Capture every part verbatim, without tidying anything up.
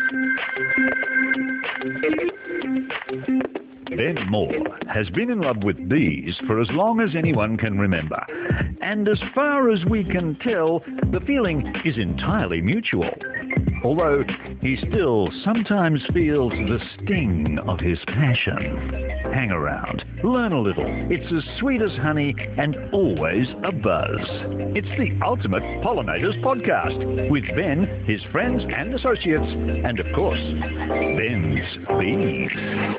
Ben Moore has been in love with bees for as long as anyone can remember. And as far as we can tell, the feeling is entirely mutual. Although he still sometimes feels the sting of his passion. Hang around, learn a little. It's as sweet as honey and always a buzz. It's the Ultimate Pollinators Podcast with Ben, his friends and associates, and of course, Ben's bees.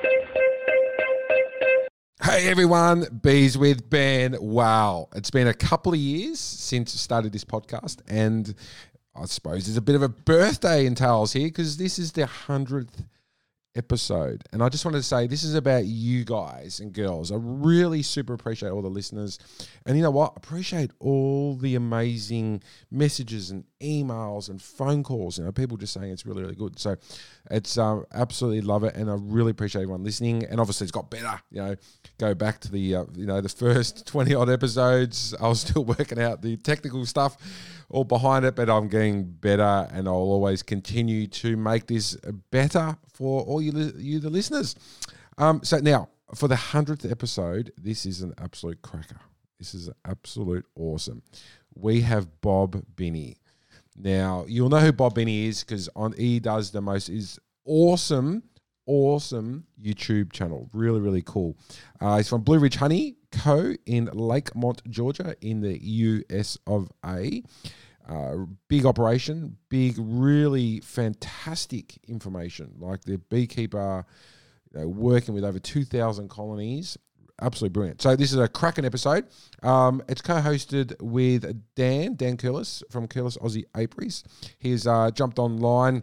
Hey everyone, Bees with Ben. Wow, it's been a couple of years since I started this podcast, and I suppose there's a bit of a birthday entails here because this is the hundredth episode. And I just wanted to say this is about you guys and girls. I really super appreciate all the listeners. And you know what? I appreciate all the amazing messages and emails and phone calls. You know, people just saying it's really, really good. So it's um, absolutely love it. And I really appreciate everyone listening. And obviously it's got better. You know, go back to the, uh, you know, the first twenty odd episodes. I was still working out the technical stuff all behind it, but I'm getting better, and I'll always continue to make this better for all you, li- you the listeners. Um, so now, for the hundredth episode, this is an absolute cracker. This is absolute awesome. We have Bob Binney. Now, you'll know who Bob Binney is because on he does the most is awesome, awesome YouTube channel. Really, really cool. Uh, he's from Blue Ridge Honey Co. in Lakemont, Georgia, in the U S of A. Uh, big operation, big, really fantastic information. Like the beekeeper, you know, working with over two thousand colonies. Absolutely brilliant. So this is a cracking episode. Um, it's co-hosted with Dan, Dan Curlis from Curlis Aussie Apiaries. He's uh, jumped online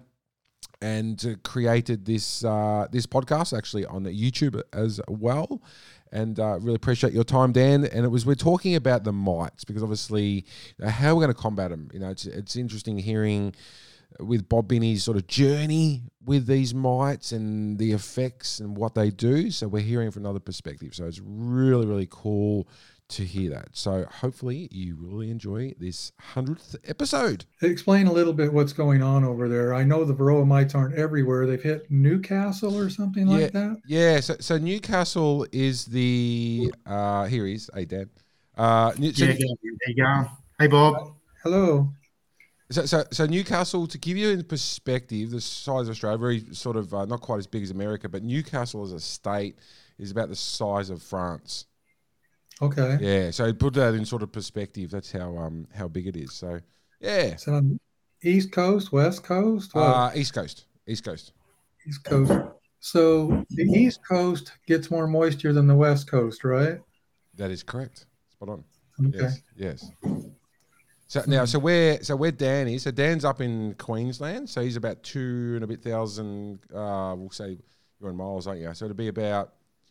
and uh, created this uh, this podcast actually on YouTube as well. And uh, really appreciate your time, Dan. And it was we're talking about the mites because obviously you know, how we're going to combat them. You know, it's it's interesting hearing with Bob Binney's sort of journey with these mites and the effects and what they do. So we're hearing from another perspective. So it's really, really cool to hear that. So hopefully you really enjoy this hundredth episode. Explain a little bit what's going on over there. I know the Varroa mites aren't everywhere. They've hit Newcastle or something yeah, like that. Yeah. So, so Newcastle is the, uh, here he is. Hey, Dan. Uh, so, yeah, yeah, there you go. Hey, Bob. Hello. So, so, so Newcastle, to give you in perspective, the size of Australia, very sort of, uh, not quite as big as America, but Newcastle as a state is about the size of France. Okay. Yeah, so put that in sort of perspective. That's how um how big it is. So yeah. So on East Coast, West Coast? What? Uh East Coast. East Coast. East Coast. So the East Coast gets more moisture than the West Coast, right? That is correct. Spot on. Okay. Yes. Yes. So now, so where so where Dan is, so Dan's up in Queensland. So he's about two and a bit thousand. Uh, we'll say you're in miles, aren't you? So it'll be about.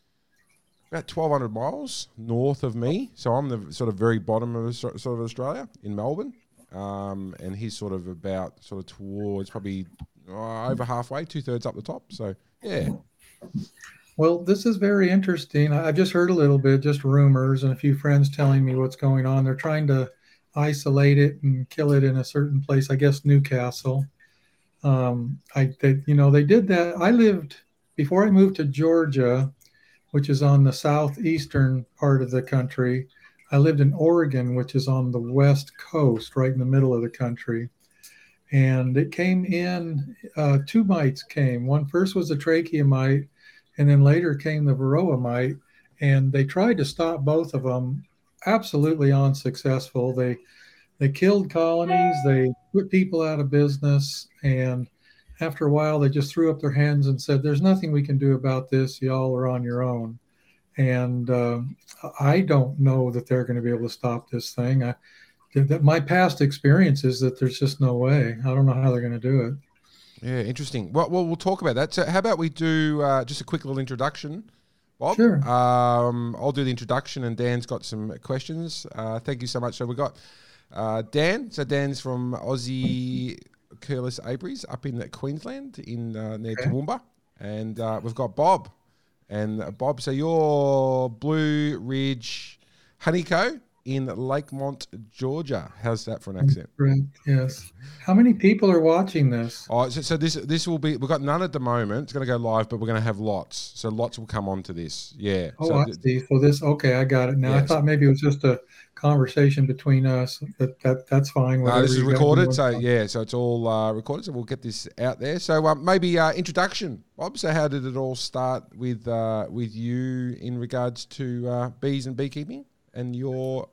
About twelve hundred miles north of me. So I'm the sort of very bottom of sort of Australia in Melbourne. Um, and he's sort of about sort of towards probably uh, over halfway, two thirds up the top. So, yeah. Well, this is very interesting. I've just heard a little bit, just rumors and a few friends telling me what's going on. They're trying to isolate it and kill it in a certain place, I guess Newcastle. Um, I, they, you know, they did that. I lived, before I moved to Georgia, which is on the southeastern part of the country. I lived in Oregon, which is on the west coast, right in the middle of the country. And it came in, uh, two mites came. One first was the trachea mite, and then later came the Varroa mite. And they tried to stop both of them, absolutely unsuccessful. They they killed colonies, they put people out of business, and after a while, they just threw up their hands and said, there's nothing we can do about this. Y'all are on your own. And uh, I don't know that they're going to be able to stop this thing. I, that my past experience is that there's just no way. I don't know how they're going to do it. Yeah, interesting. Well, well we'll talk about that. So how about we do uh, just a quick little introduction, Bob? Sure. Um, I'll do the introduction, and Dan's got some questions. Uh, thank you so much. So we've got uh, Dan. So Dan's from Aussie Curlis Apiaries up in Queensland in uh, near Okay. Toowoomba, and uh, we've got Bob. And uh, Bob, so you're Blue Ridge Honey Co. in Lakemont, Georgia. How's that for an accent? Right. Yes. How many people are watching this? Oh, so, so this this will be. We've got none at the moment. It's going to go live, but we're going to have lots. So lots will come on to this. Yeah. Oh, so I th- see. So this, okay, I got it now. I Yes. thought maybe it was just a conversation between us, but that that's fine. No, whatever this is you got recorded. going So on. yeah, so it's all uh, recorded. So we'll get this out there. So um, maybe uh, introduction, Bob. So how did it all start with uh, with you in regards to uh, bees and beekeeping and your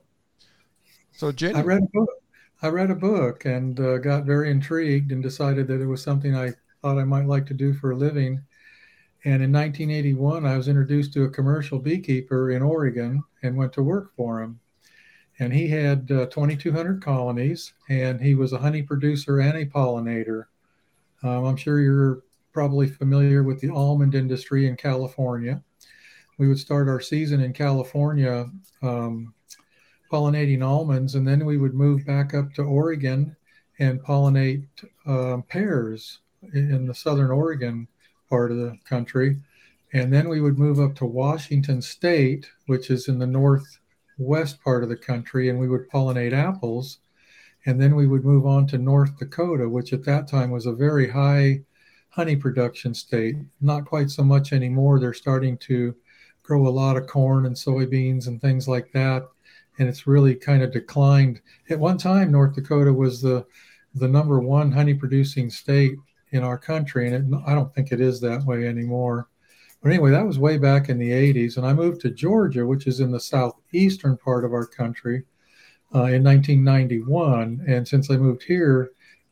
sort of journey? I read a book. I read a book and uh, got very intrigued and decided that it was something I thought I might like to do for a living. And in nineteen eighty-one, I was introduced to a commercial beekeeper in Oregon and went to work for him. And he had uh, twenty-two hundred colonies, and he was a honey producer and a pollinator. Um, I'm sure you're probably familiar with the almond industry in California. We would start our season in California um, pollinating almonds, and then we would move back up to Oregon and pollinate um, pears in the southern Oregon part of the country. And then we would move up to Washington State, which is in the northwest part of the country, and we would pollinate apples. And then we would move on to North Dakota, which at that time was a very high honey production state. Not quite so much anymore. They're starting to grow a lot of corn and soybeans and things like that. And it's really kind of declined. At one time, North Dakota was the, the number one honey producing state in our country. And it, I don't think it is that way anymore. But anyway, that was way back in the eighties. And I moved to Georgia, which is in the southeastern part of our country, uh, in nineteen ninety-one. And since I moved here,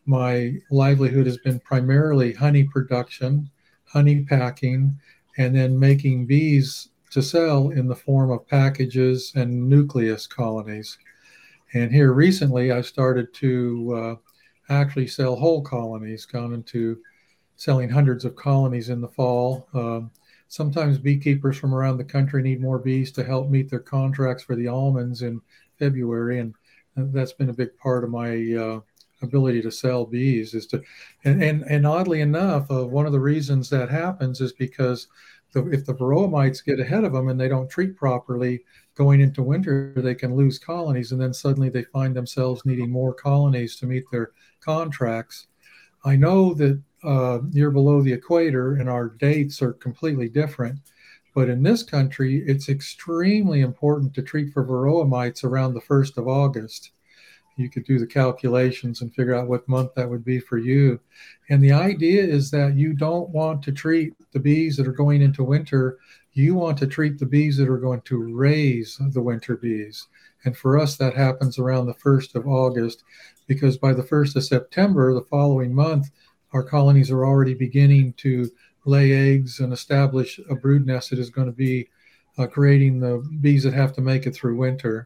my livelihood has been primarily honey production, honey packing, and then making bees to sell in the form of packages and nucleus colonies. And here recently, I started to uh, actually sell whole colonies, gone into selling hundreds of colonies in the fall. Um, sometimes beekeepers from around the country need more bees to help meet their contracts for the almonds in February. And that's been a big part of my uh, ability to sell bees is to, and, and, and oddly enough, uh, one of the reasons that happens is because the, if the varroa mites get ahead of them and they don't treat properly going into winter, they can lose colonies. And then suddenly they find themselves needing more colonies to meet their contracts. I know that uh, you're below the equator and our dates are completely different. But in this country, it's extremely important to treat for varroa mites around the first of August. You could do the calculations and figure out what month that would be for you. And the idea is that you don't want to treat the bees that are going into winter. You want to treat the bees that are going to raise the winter bees. And for us, that happens around the first of August, because by the first of September, the following month, our colonies are already beginning to lay eggs and establish a brood nest that is going to be uh, creating the bees that have to make it through winter.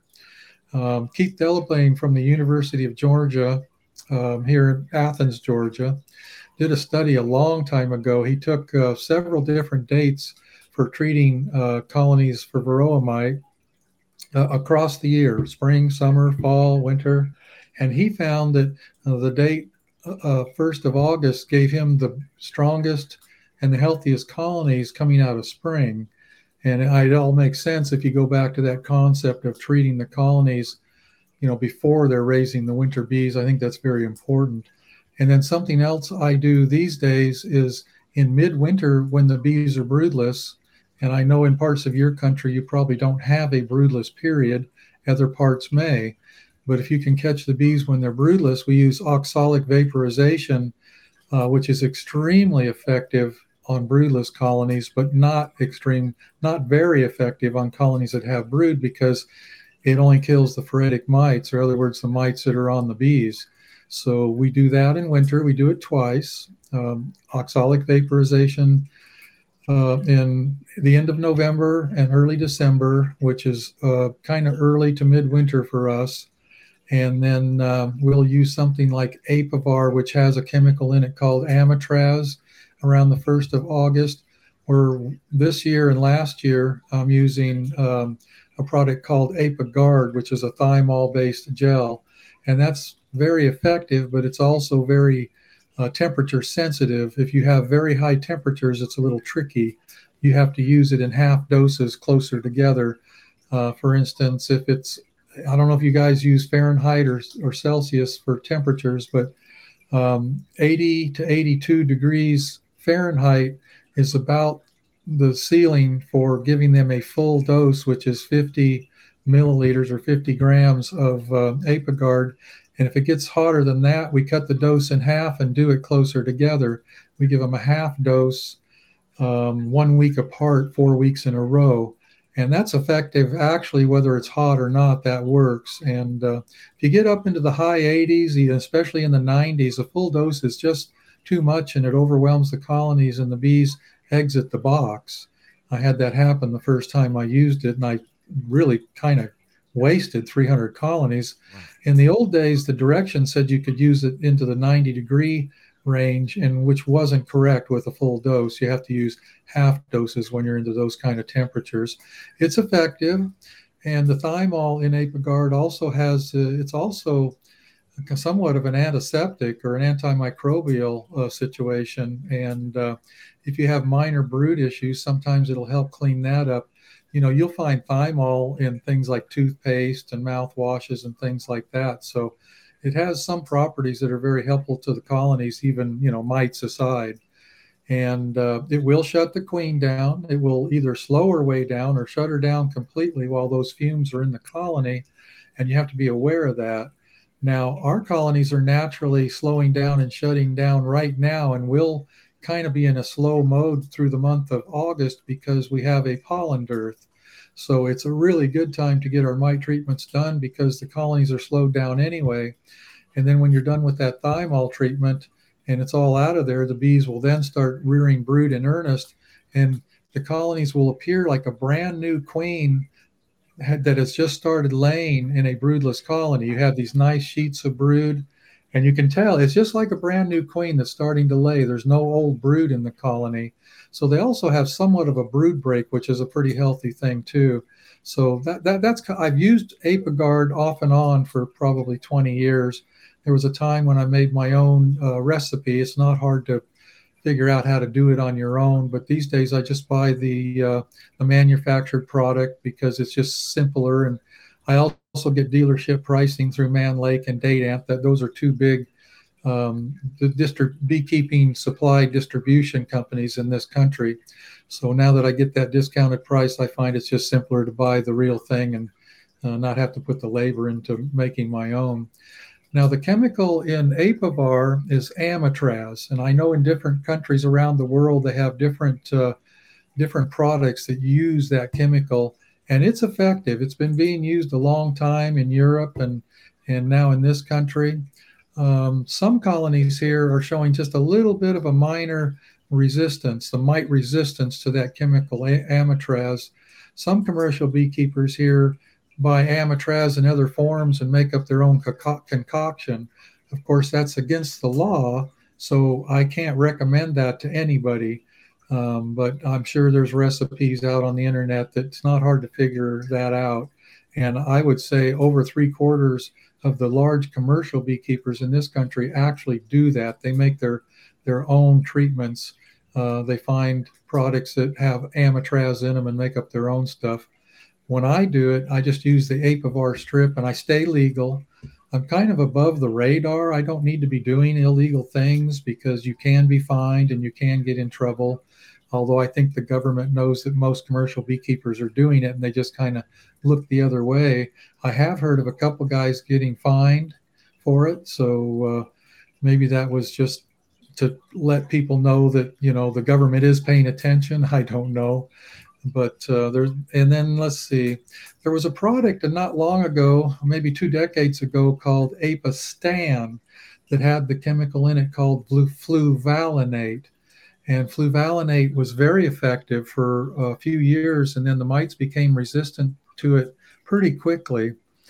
Um, Keith Delaplane from the University of Georgia, um, here in Athens, Georgia, did a study a long time ago. He took uh, several different dates for treating uh, colonies for varroa mite uh, across the year, spring, summer, fall, winter. And he found that uh, the date uh, first of August gave him the strongest and the healthiest colonies coming out of spring. And it all makes sense if you go back to that concept of treating the colonies, you know, before they're raising the winter bees. I think that's very important. And then something else I do these days is in midwinter when the bees are broodless, and I know in parts of your country you probably don't have a broodless period, other parts may, but if you can catch the bees when they're broodless, we use oxalic vaporization, uh, which is extremely effective on broodless colonies, but not extreme, not very effective on colonies that have brood, because it only kills the phoretic mites, or in other words, the mites that are on the bees. So we do that in winter. We do it twice. Um, oxalic vaporization uh, in the end of November and early December, which is uh, kind of early to midwinter for us. And then uh, we'll use something like Apivar, which has a chemical in it called Amitraz, around the first of August. Or this year and last year, I'm using um, a product called Apiguard, which is a thymol-based gel. And that's very effective, but it's also very uh, temperature sensitive. If you have very high temperatures, it's a little tricky. You have to use it in half doses closer together. Uh, for instance, if it's I don't know if you guys use Fahrenheit or, or Celsius for temperatures, but um, eighty to eighty-two degrees Fahrenheit is about the ceiling for giving them a full dose, which is fifty milliliters or fifty grams of uh, Apogard. And if it gets hotter than that, we cut the dose in half and do it closer together. We give them a half dose um, one week apart, four weeks in a row. And that's effective, actually, whether it's hot or not, that works. And uh, if you get up into the high eighties, especially in the nineties, a full dose is just too much and it overwhelms the colonies and the bees exit the box. I had that happen the first time I used it, and I really kind of wasted three hundred colonies. In the old days, the direction said you could use it into the ninety degree range, and which wasn't correct with a full dose. You have to use half doses when you're into those kind of temperatures. It's effective, and the thymol in Apogard also has, uh, it's also somewhat of an antiseptic or an antimicrobial uh, situation. And uh, if you have minor brood issues, sometimes it'll help clean that up. You know, you'll find thymol in things like toothpaste and mouthwashes and things like that. So it has some properties that are very helpful to the colonies, even, you know, mites aside. And uh, it will shut the queen down. It will either slow her way down or shut her down completely while those fumes are in the colony. And you have to be aware of that. Now, our colonies are naturally slowing down and shutting down right now, and will kind of be in a slow mode through the month of August because we have a pollen dearth. So it's a really good time to get our mite treatments done because the colonies are slowed down anyway. And then when you're done with that thymol treatment and it's all out of there, the bees will then start rearing brood in earnest, and the colonies will appear like a brand new queen that has just started laying in a broodless colony. You have these nice sheets of brood, and you can tell it's just like a brand new queen that's starting to lay. There's no old brood in the colony. So they also have somewhat of a brood break, which is a pretty healthy thing too. So that, that that's, I've used Apogard off and on for probably twenty years. There was a time when I made my own uh, recipe. It's not hard to figure out how to do it on your own, but these days I just buy the, uh, the manufactured product because it's just simpler. And I also get dealership pricing through Mann Lake and Datamp. That those are two big um, the distri- beekeeping supply distribution companies in this country. So now that I get that discounted price, I find it's just simpler to buy the real thing and uh, not have to put the labor into making my own. Now, the chemical in Apivar is Amitraz, and I know in different countries around the world they have different uh, different products that use that chemical, and it's effective. It's been being used a long time in Europe and and now in this country. Um, some colonies here are showing just a little bit of a minor resistance, the mite resistance to that chemical Amitraz. Some commercial beekeepers here buy Amitraz in other forms and make up their own co- concoction. Of course, that's against the law, so I can't recommend that to anybody. Um, but I'm sure there's recipes out on the internet that it's not hard to figure that out. And I would say over three quarters of the large commercial beekeepers in this country actually do that. They make their, their own treatments. Uh, they find products that have Amitraz in them and make up their own stuff. When I do it, I just use the Apivar strip and I stay legal. I'm kind of above the radar. I don't need to be doing illegal things because you can be fined and you can get in trouble. Although I think the government knows that most commercial beekeepers are doing it and they just kind of look the other way. I have heard of a couple guys getting fined for it. So uh, maybe that was just to let people know that, you know, the government is paying attention. I don't know. But uh, there's, and then let's see, there was a product not long ago, maybe two decades ago, called Apistan that had the chemical in it called fluvalinate. And fluvalinate was very effective for a few years, and then the mites became resistant to it pretty quickly.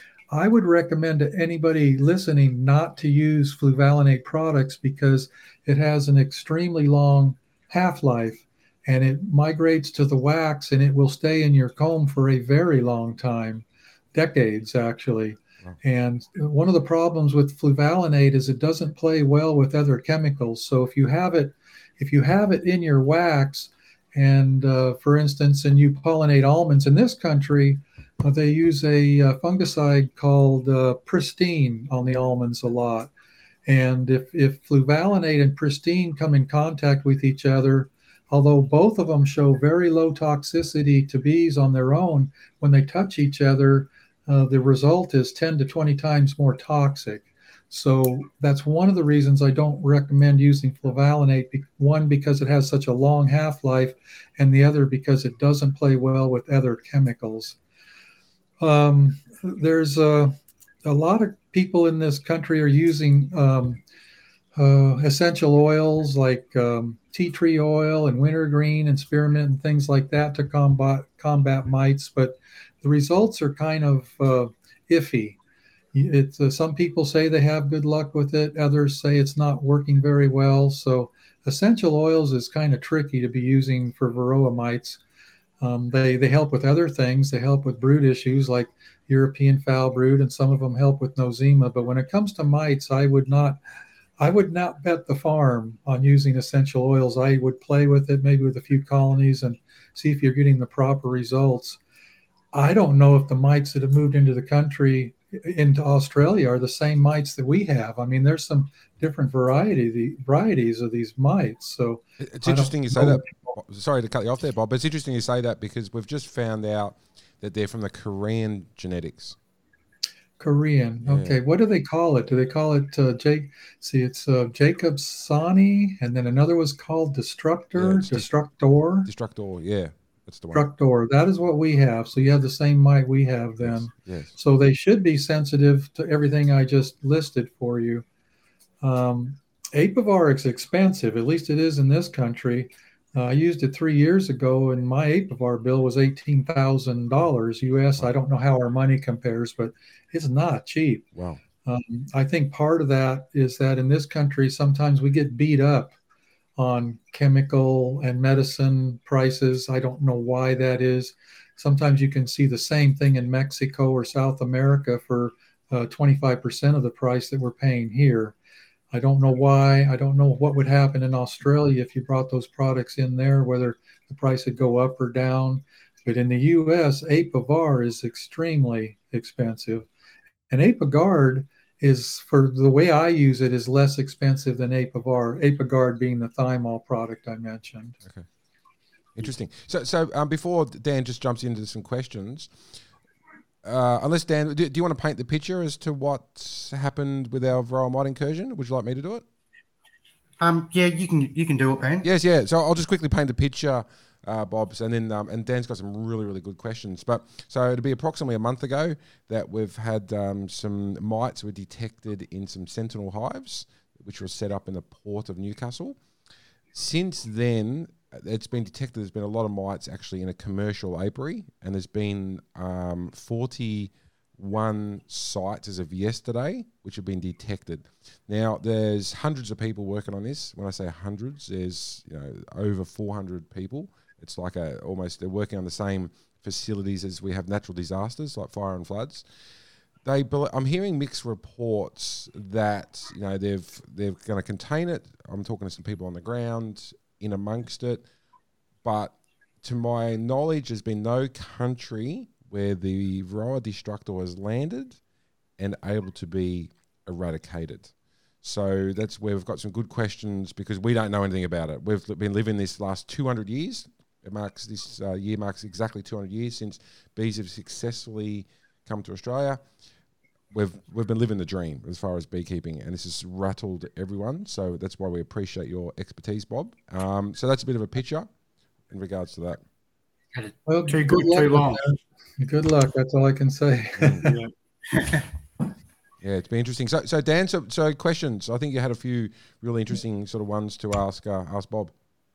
I would recommend to anybody listening not to use fluvalinate products because it has an extremely long half-life. And it migrates to the wax and it will stay in your comb for a very long time, decades actually. Wow. And one of the problems with fluvalinate is it doesn't play well with other chemicals. So if you have it, if you have it in your wax, and uh, for instance, and you pollinate almonds in this country, Uh, they use a uh, fungicide called uh, Pristine on the almonds a lot. And if, if fluvalinate and Pristine come in contact with each other, although both of them show very low toxicity to bees on their own, when they touch each other, uh, the result is ten to twenty times more toxic. So that's one of the reasons I don't recommend using fluvalinate. One, because it has such a long half-life, and the other because it doesn't play well with other chemicals. Um, there's a, a lot of people in this country are using um, uh, essential oils like um, tea tree oil and wintergreen and spearmint and things like that to combat combat mites, but the results are kind of uh, iffy. It's, uh, some people say they have good luck with it. Others say it's not working very well. So essential oils is kind of tricky to be using for varroa mites. Um, they, they help with other things. They help with brood issues like European foul brood, and some of them help with nosema. But when it comes to mites, I would not I would not bet the farm on using essential oils. I would play with it, maybe with a few colonies, and see if you're getting the proper results. I don't know if the mites that have moved into the country, into Australia, are the same mites that we have. I mean, there's some different variety, the varieties of these mites. So it's interesting you say that. Sorry to cut you off there, Bob, but it's interesting you say that because we've just found out that they're from the Korean genetics. Korean. Yeah. Okay. What do they call it? Do they call it uh, Jake? See, it's uh, Jacobsoni, and then another was called Destructor, Yeah, Destructor. Destructor, yeah. That's the one. Destructor. That is what we have. So you have the same mite we have then. Yes. Yes. So they should be sensitive to everything I just listed for you. Um, Apivar is expensive. At least it is in this country. Uh, I used it three years ago, and my Apivar bill was eighteen thousand dollars U S. Wow. I don't know how our money compares, but it's not cheap. Wow. Um, I think part of that is that in this country, sometimes we get beat up on chemical and medicine prices. I don't know why that is. Sometimes you can see the same thing in Mexico or South America for uh, twenty-five percent of the price that we're paying here. I don't know why. I don't know what would happen in Australia if you brought those products in there, whether the price would go up or down. But in the U S, Apivar is extremely expensive. And Apigard is, for the way I use it, is less expensive than Apivar. Apigard being the thymol product I mentioned. Okay. Interesting. So, so um, before Dan just jumps into some questions, uh, unless Dan, do, do you want to paint the picture as to what's happened with our varroa mite incursion? Would you like me to do it? Um, yeah, you can you can do it, Ben. Yes, yeah. So I'll just quickly paint the picture, uh, Bob's, and then um, and Dan's got some really really good questions. But so it'll be approximately a month ago that we've had um, some mites were detected in some sentinel hives, which were set up in the port of Newcastle. Since then, it's been detected there's been a lot of mites actually in a commercial apiary, and there's been um, forty-one sites as of yesterday which have been detected. Now, there's hundreds of people working on this. When I say hundreds, there's you know over four hundred people. It's like a almost they're working on the same facilities as we have natural disasters like fire and floods. They, I'm hearing mixed reports that you know they've they're going to contain it. I'm talking to some people on the ground in amongst it, but to my knowledge, there's been no country where the Varroa destructor has landed and able to be eradicated. So that's where we've got some good questions because we don't know anything about it. We've been living this last two hundred years. It marks this uh, year marks exactly two hundred years since bees have successfully come to Australia. We've we've been living the dream as far as beekeeping, and this has rattled everyone. So that's why we appreciate your expertise, Bob. Um, so that's a bit of a picture in regards to that. Well, too good, good too long. Good luck. That's all I can say. Mm. yeah. yeah, it's been interesting. So, so Dan, so, so questions. I think you had a few really interesting sort of ones to ask uh, ask Bob.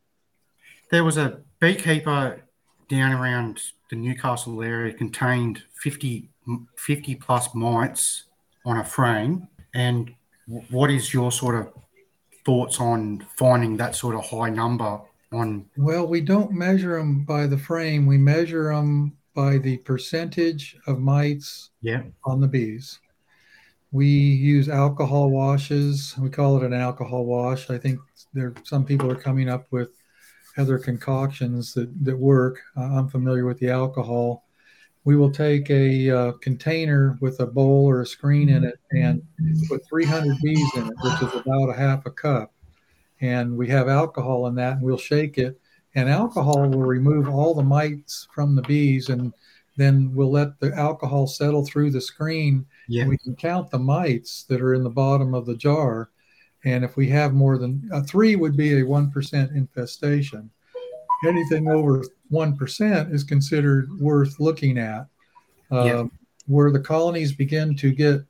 There was a beekeeper down around the Newcastle area contained fifty, fifty plus mites on a frame. And what is your sort of thoughts on finding that sort of high number on? Well, we don't measure them by the frame. We measure them by the percentage of mites yeah. on the bees. We use alcohol washes. We call it an alcohol wash. I think there some people are coming up with other concoctions that, that work. Uh, I'm familiar with the alcohol. we will take a uh, container with a bowl or a screen in it and put three hundred bees in it, which is about a half a cup. And we have alcohol in that, and we'll shake it. And alcohol will remove all the mites from the bees, and then we'll let the alcohol settle through the screen. Yeah. And we can count the mites that are in the bottom of the jar. And if we have more than uh, three, would be a one percent infestation. Anything over one percent is considered worth looking at. Uh, Yeah. Where the colonies begin to get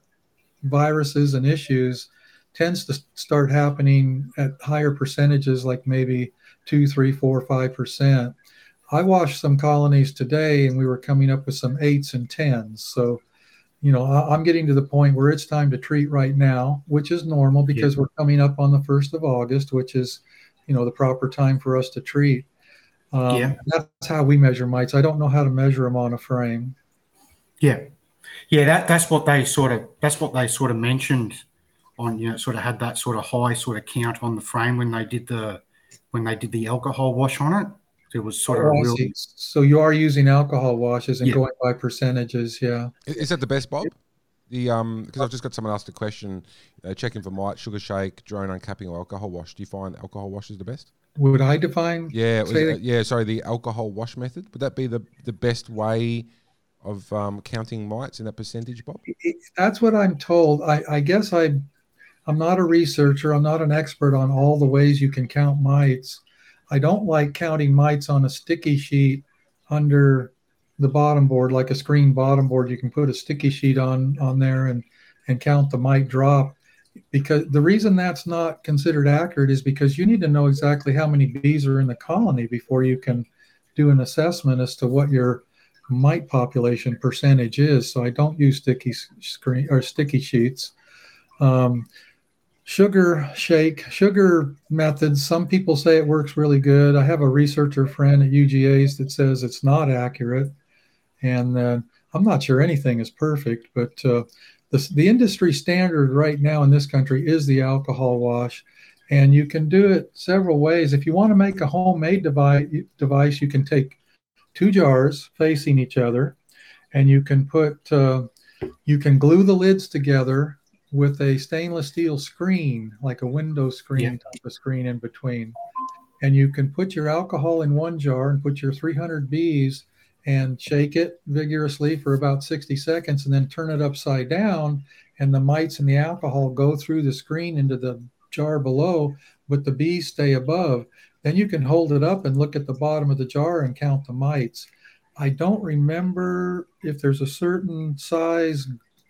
viruses and issues tends to start happening at higher percentages, like maybe two, three, four, five percent. I watched some colonies today, and we were coming up with some eights and tens. So, you know, I- I'm getting to the point where it's time to treat right now, which is normal because we're coming up on the first of August, which is, you know, the proper time for us to treat. Um, Yeah. That's how we measure mites. I don't know how to measure them on a frame. Yeah, yeah. That that's what they sort of that's what they sort of mentioned on, you know, sort of had that sort of high sort of count on the frame when they did the when they did the alcohol wash on it. It was sort of Oh, a I real see. So you are using alcohol washes and Yeah. going by percentages, yeah. Is is that the best, Bob? The um, because I've just got someone asked a question, uh, checking for mites, sugar shake, drone uncapping, or alcohol wash. Do you find alcohol wash is the best? Would I define? Yeah, it was, say uh, that- yeah. Sorry, the alcohol wash method. Would that be the the best way of um, counting mites in that percentage, Bob? That's what I'm told. I, I guess I, I'm not a researcher. I'm not an expert on all the ways you can count mites. I don't like counting mites on a sticky sheet under the bottom board, like a screen bottom board. You can put a sticky sheet on on there and and count the mite drop. Because the reason that's not considered accurate is because you need to know exactly how many bees are in the colony before you can do an assessment as to what your mite population percentage is. So I don't use sticky screen or sticky sheets. Um, sugar shake, sugar methods. Some people say it works really good. I have a researcher friend at U G A's that says it's not accurate, and uh, I'm not sure anything is perfect. But uh, the the industry standard right now in this country is the alcohol wash, and you can do it several ways. If you want to make a homemade device, device, you can take two jars facing each other, and you can put uh, you can glue the lids together with a stainless steel screen, like a window screen Yeah. type of screen in between, and you can put your alcohol in one jar and put your three hundred bees and shake it vigorously for about sixty seconds, and then turn it upside down, and the mites and the alcohol go through the screen into the jar below, but the bees stay above. Then you can hold it up and look at the bottom of the jar and count the mites. I don't remember if there's a certain size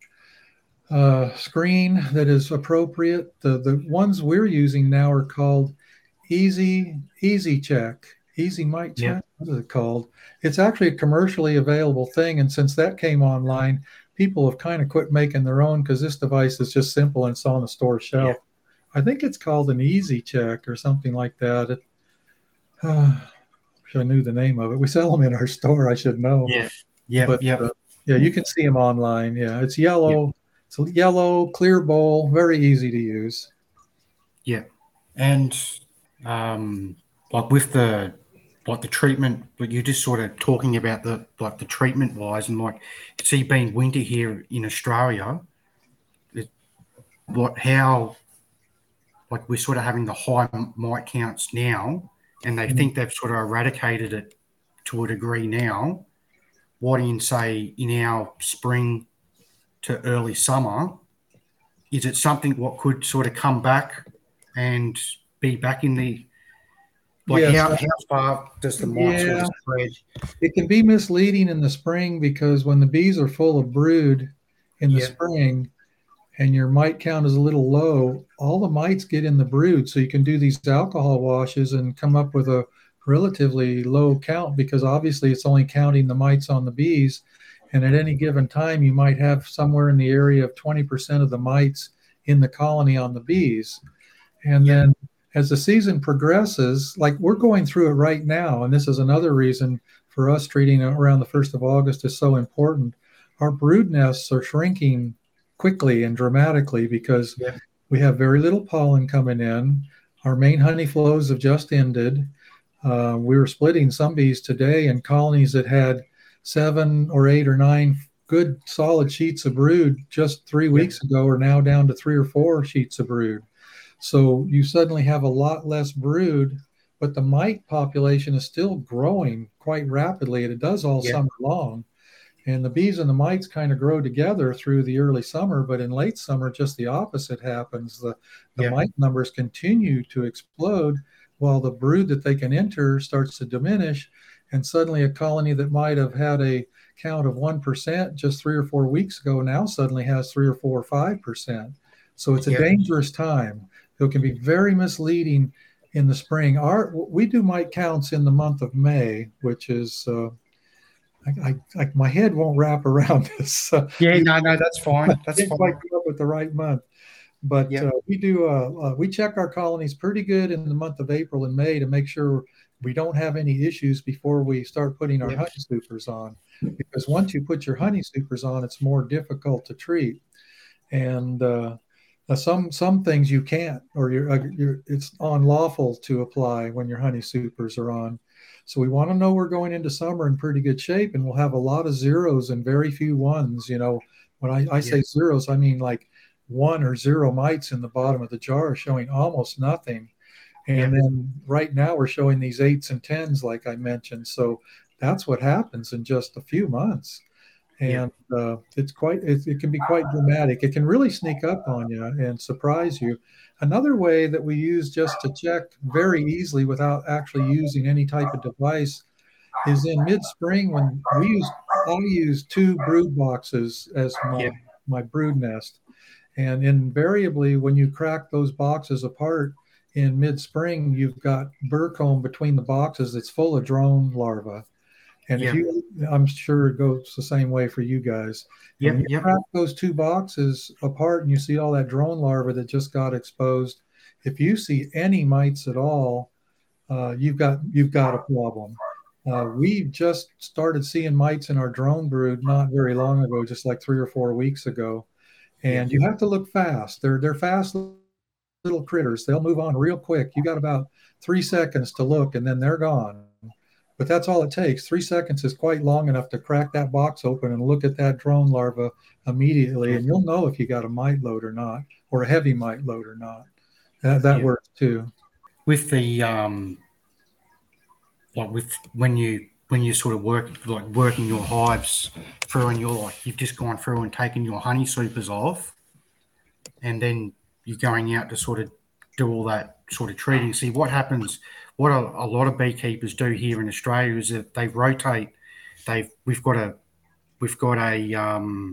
uh, screen that is appropriate. The the ones we're using now are called Easy Easy Check, Easy Mite Check. Yeah. What is it called? It's actually a commercially available thing, and since that came online, people have kind of quit making their own because this device is just simple and it's on the store shelf. Yeah. I think it's called an Easy Check or something like that. It, uh, wish I knew the name of it. We sell them in our store. I should know. Yeah, yeah, But yeah. uh, yeah, you can see them online. Yeah, it's yellow. It's a yellow, clear bowl, very easy to use. Yeah, and um, like with the like the treatment, but you're just sort of talking about the like the treatment wise, and like see being winter here in Australia, it, what how like we're sort of having the high mite counts now, and they Mhm. think they've sort of eradicated it to a degree now. What do you say in our spring to early summer? Is it something what could sort of come back and be back in the like Yes. how, how far does the mite sort Yeah. of spread? It can be misleading in the spring because when the bees are full of brood in the Yeah. spring and your mite count is a little low, all the mites get in the brood. So you can do these alcohol washes and come up with a relatively low count because obviously it's only counting the mites on the bees. And at any given time, you might have somewhere in the area of twenty percent of the mites in the colony on the bees. And Yeah. then as the season progresses, like we're going through it right now, and this is another reason for us treating around the first of August is so important. Our brood nests are shrinking quickly and dramatically because Yeah. we have very little pollen coming in. Our main honey flows have just ended. Uh, we were splitting some bees today in colonies that had seven or eight or nine good solid sheets of brood just three weeks ago are now down to three or four sheets of brood. So you suddenly have a lot less brood, but the mite population is still growing quite rapidly, and it does all Yeah. summer long. And the bees and the mites kind of grow together through the early summer, but in late summer, just the opposite happens. The, the Yeah. mite numbers continue to explode while the brood that they can enter starts to diminish. And suddenly a colony that might have had a count of one percent just three or four weeks ago now suddenly has three or four or five percent. So it's a Yeah. dangerous time. It can be very misleading in the spring. Our we do mite counts in the month of May, which is uh, I, I, I my head won't wrap around this. Uh, Yeah, no, no, that's fine. That's didn't quite fine. come up with the right month, but Yeah. uh, we do uh, uh, we check our colonies pretty good in the month of April and May to make sure we don't have any issues before we start putting our Yeah. honey supers on. Because once you put your honey supers on, it's more difficult to treat, and uh, uh, some some things you can't, or you're, uh, you're it's unlawful to apply when your honey supers are on. So we want to know we're going into summer in pretty good shape, and we'll have a lot of zeros and very few ones. You know, when I, I say Yeah. zeros, I mean like one or zero mites in the bottom of the jar showing almost nothing. And Yeah. then right now we're showing these eights and tens, like I mentioned. So that's what happens in just a few months. And uh, it's quite, it, it can be quite dramatic. It can really sneak up on you and surprise you. Another way that we use just to check very easily without actually using any type of device is in mid-spring when we use, I use two brood boxes as my, Yeah. my brood nest. And invariably, when you crack those boxes apart in mid-spring, you've got burr comb between the boxes that's full of drone larvae. And Yeah. if you, I'm sure it goes the same way for you guys. And Yep, when you yep. crack those two boxes apart and you see all that drone larva that just got exposed, if you see any mites at all, uh, you've got you've got a problem. Uh, we just started seeing mites in our drone brood not very long ago, just like three or four weeks ago. And you have to look fast. They're they're fast little critters. They'll move on real quick. You got about three seconds to look, and then they're gone. But that's all it takes. Three seconds is quite long enough to crack that box open and look at that drone larva immediately, and you'll know if you got a mite load or not, or a heavy mite load or not. That, that Yeah. works too. With the um, like with when you when you sort of work like working your hives through, and you're like you've just gone through and taken your honey supers off, and then you're going out to sort of do all that sort of treating. See what happens. What a, a lot of beekeepers do here in Australia is that they rotate. They've we've got a we've got a um,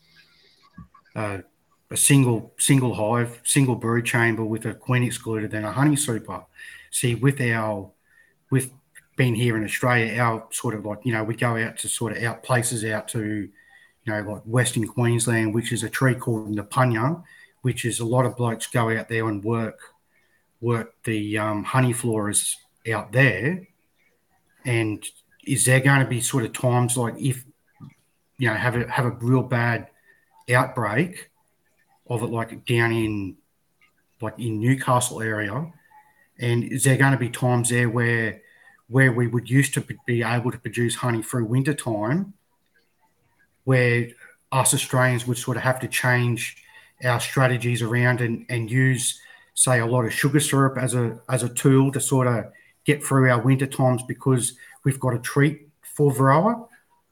a, a single single hive, single brood chamber with a queen excluded and a honey super. See, with our with being here in Australia, our sort of like you know we go out to sort of out places out to you know like Western Queensland, which is a tree called Napunya, which is a lot of blokes go out there and work. work the um, honey floras out there, and is there going to be sort of times like if you know have a have a real bad outbreak of it like down in like in Newcastle area, and is there going to be times there where where we would used to be able to produce honey through winter time, where us Australians would sort of have to change our strategies around and, and use say a lot of sugar syrup as a as a tool to sort of get through our winter times because we've got a treat for varroa?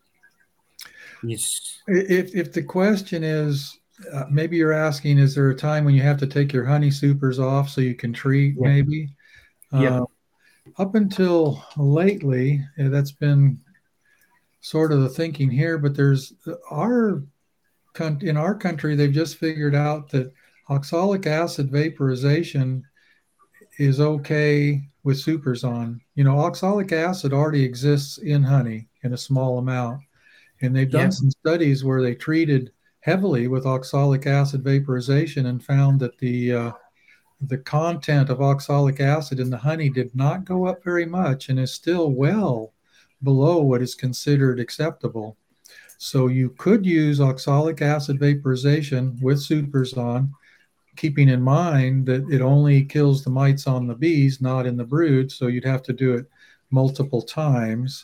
Yes. If if the question is uh, maybe you're asking, is there a time when you have to take your honey supers off so you can treat? Yeah. Maybe. Yeah. Uh, up until lately, uh, that's been sort of the thinking here. But there's our in our country, they've just figured out that oxalic acid vaporization is okay with supers on. You know, oxalic acid already exists in honey in a small amount. And they've done Yeah. some studies where they treated heavily with oxalic acid vaporization and found that the uh, the content of oxalic acid in the honey did not go up very much and is still well below what is considered acceptable. So you could use oxalic acid vaporization with supers on, keeping in mind that it only kills the mites on the bees, not in the brood. So you'd have to do it multiple times.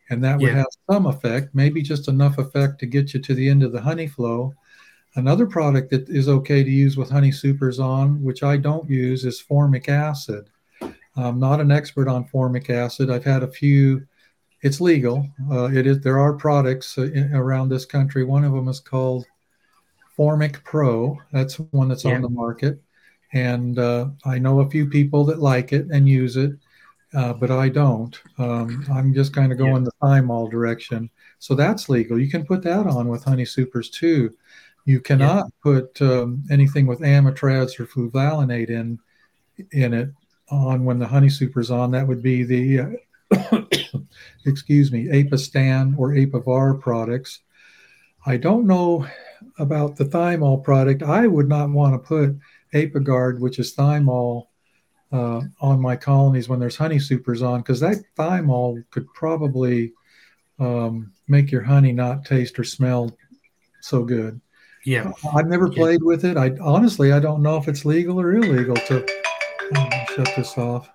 and that would Yeah. have some effect, maybe just enough effect to get you to the end of the honey flow. Another product that is okay to use with honey supers on, which I don't use, is formic acid. I'm not an expert on formic acid. I've had a few. It's legal. Uh, it is. There are products uh, in, around this country. One of them is called Formic Pro. That's one that's Yeah. on the market, and uh, I know a few people that like it and use it, uh, but I don't. Um, I'm just kind of going Yeah. the thymol direction. So that's legal. You can put that on with honey supers too. You cannot put um, anything with amitraze or fluvalinate in in it on when the honey super's on. That would be the uh, excuse me, Apistan or Apivar products. I don't know about the thymol product. I would not want to put Apigard, which is thymol, uh, on my colonies when there's honey supers on, because that thymol could probably um, make your honey not taste or smell so good. Yeah. I've never played with it. I honestly, I don't know if it's legal or illegal to oh, shut this off.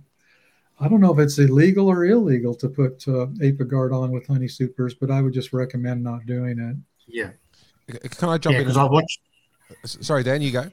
I don't know if it's illegal or illegal to put uh, Apigard on with honey supers, but I would just recommend not doing it. Yeah. Can I jump Yeah, in? because I watched Sorry, Dan, you go.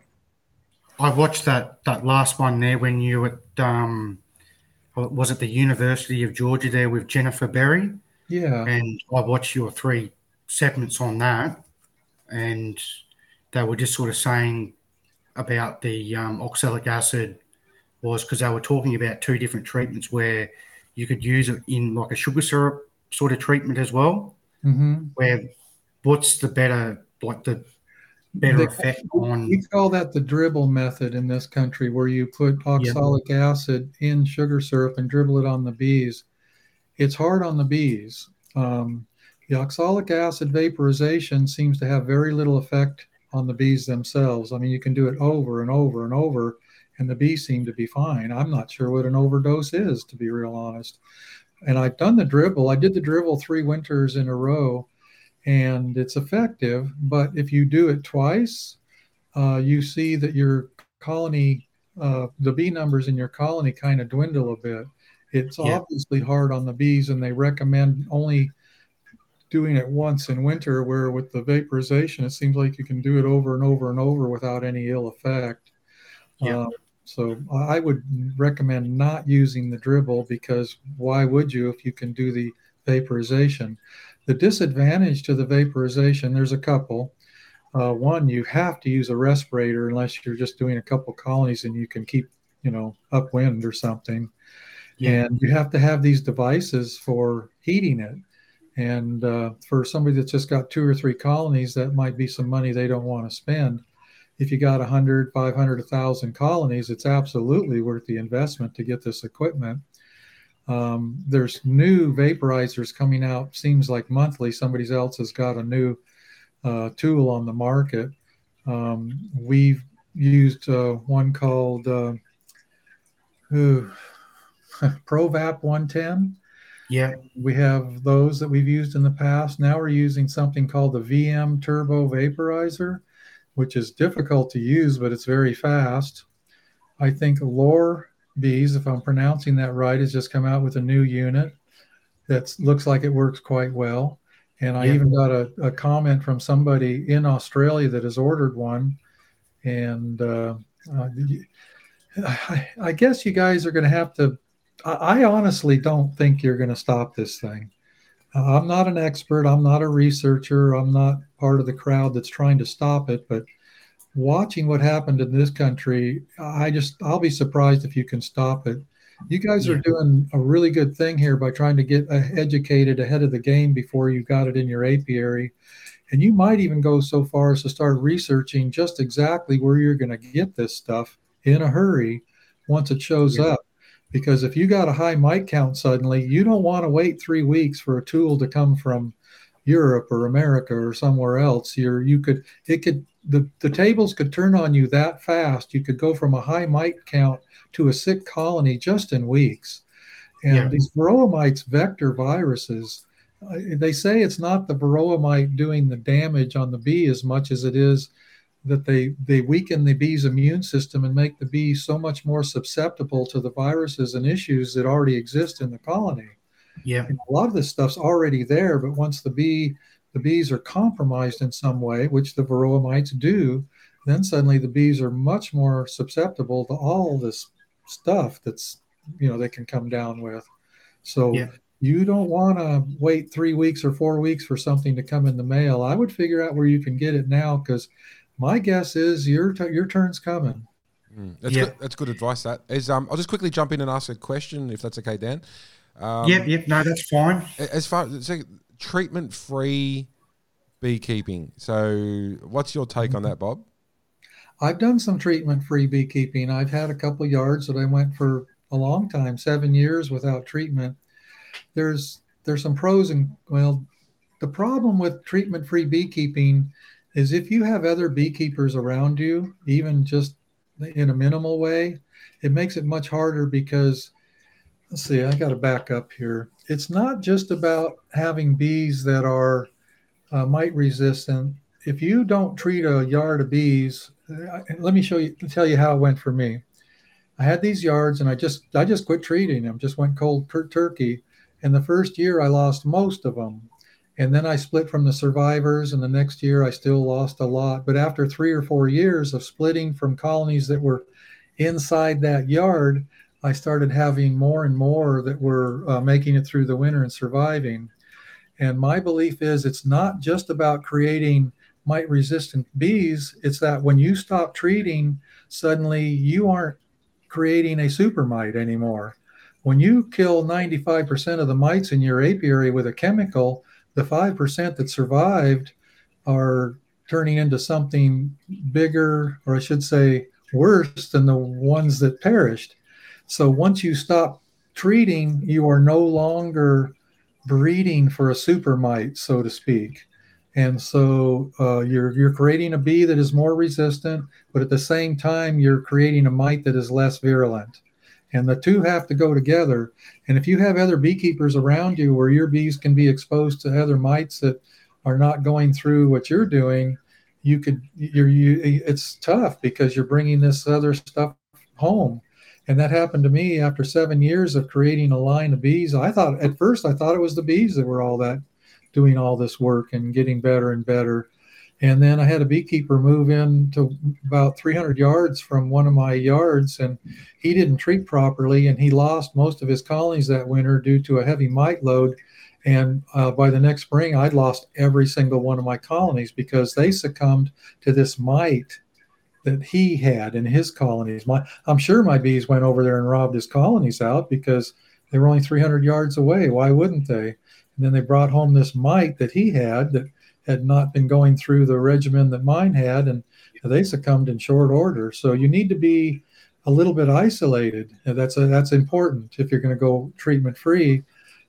I watched that that last one there when you were at um was it the University of Georgia there with Jennifer Berry? Yeah. And I watched your three segments on that, and they were just sort of saying about the um, oxalic acid was because they were talking about two different treatments where you could use it in like a sugar syrup sort of treatment as well. Mm-hmm. Where what's the better, like the better They, effect on? We call that the dribble method in this country, where you put oxalic yeah. acid in sugar syrup and dribble it on the bees. It's hard on the bees. Um, the oxalic acid vaporization seems to have very little effect on the bees themselves. I mean, you can do it over and over and over, and the bees seem to be fine. I'm not sure what an overdose is, to be real honest. And I've done the dribble. I did the dribble three winters in a row, and it's effective. But if you do it twice, uh, you see that your colony, uh, the bee numbers in your colony kind of dwindle a bit. It's yeah. obviously hard on the bees, and they recommend only doing it once in winter, where with the vaporization, it seems like you can do it over and over and over without any ill effect. Yeah. Uh, so I would recommend not using the dribble, because why would you if you can do the vaporization? The disadvantage to the vaporization, there's a couple. Uh, one, you have to use a respirator unless you're just doing a couple colonies and you can keep, you know, upwind or something. Yeah. And you have to have these devices for heating it. And uh, for somebody that's just got two or three colonies, that might be some money they don't want to spend. If you got one hundred, five hundred, one thousand colonies, it's absolutely worth the investment to get this equipment. Um, there's new vaporizers coming out, seems like monthly. Somebody else has got a new uh, tool on the market. Um, we've used uh, one called uh, ooh, ProVap one ten. Yeah. We have those that we've used in the past. Now we're using something called the V M Turbo Vaporizer, which is difficult to use, but it's very fast. I think Lore Bees, if I'm pronouncing that right, has just come out with a new unit that looks like it works quite well. And I yeah. even got a, a comment from somebody in Australia that has ordered one. And uh, uh, I, I guess you guys are going to have to, I, I honestly don't think you're going to stop this thing. Uh, I'm not an expert. I'm not a researcher. I'm not part of the crowd that's trying to stop it. But watching what happened in this country, I just, I'll be surprised if you can stop it. You guys yeah. are doing a really good thing here by trying to get educated ahead of the game before you got it in your apiary. And you might even go so far as to start researching just exactly where you're going to get this stuff in a hurry once it shows yeah. up. Because if you got a high mite count suddenly, you don't want to wait three weeks for a tool to come from Europe or America or somewhere else. You're, you could, it could, the, the tables could turn on you that fast. You could go from a high mite count to a sick colony just in weeks. And yeah. these varroa mites vector viruses, uh, they say it's not the varroa mite doing the damage on the bee as much as it is that they, they weaken the bee's immune system and make the bee so much more susceptible to the viruses and issues that already exist in the colony. Yeah. And a lot of this stuff's already there, but once the bee the bees are compromised in some way, which the varroa mites do, then suddenly the bees are much more susceptible to all this stuff that's, you know, they can come down with. So Yeah. you don't want to wait three weeks or four weeks for something to come in the mail. I would figure out where you can get it now, because my guess is your t- your turn's coming. Mm, that's Yeah. good. That's good advice. That is. Um, I'll just quickly jump in and ask a question, if that's okay, Dan. Um, Yep, yep. No, that's fine. As far as so, treatment-free beekeeping. So, what's your take on that, Bob? I've done some treatment-free beekeeping. I've had a couple yards that I went for a long time, seven years without treatment. There's there's some pros and, well, the problem with treatment-free beekeeping is if you have other beekeepers around you, even just in a minimal way, it makes it much harder because, let's see, I got to back up here. It's not just about having bees that are uh, mite resistant. If you don't treat a yard of bees, uh, let me show you, tell you how it went for me. I had these yards and I just, I just quit treating them, just went cold turkey. And the first year I lost most of them. And then I split from the survivors, and the next year I still lost a lot. But after three or four years of splitting from colonies that were inside that yard, I started having more and more that were uh, making it through the winter and surviving. And my belief is it's not just about creating mite resistant bees. It's that when you stop treating, suddenly you aren't creating a super mite anymore. When you kill ninety-five percent of the mites in your apiary with a chemical, the five percent that survived are turning into something bigger, or I should say worse than the ones that perished. So once you stop treating, you are no longer breeding for a super mite, so to speak. And so uh, you're you're creating a bee that is more resistant, but at the same time, you're creating a mite that is less virulent. And the two have to go together. And if you have other beekeepers around you where your bees can be exposed to other mites that are not going through what you're doing, you could, you're, you, it's tough because you're bringing this other stuff home. And that happened to me after seven years of creating a line of bees. I thought, at first, I thought it was the bees that were all that, doing all this work and getting better and better. And then I had a beekeeper move in to about three hundred yards from one of my yards, and he didn't treat properly, and he lost most of his colonies that winter due to a heavy mite load. And uh, by the next spring, I'd lost every single one of my colonies because they succumbed to this mite that he had in his colonies. My, I'm sure my bees went over there and robbed his colonies out because they were only three hundred yards away. Why wouldn't they? And then they brought home this mite that he had that had not been going through the regimen that mine had, and they succumbed in short order. So you need to be a little bit isolated. And that's a, that's important if you're going to go treatment free,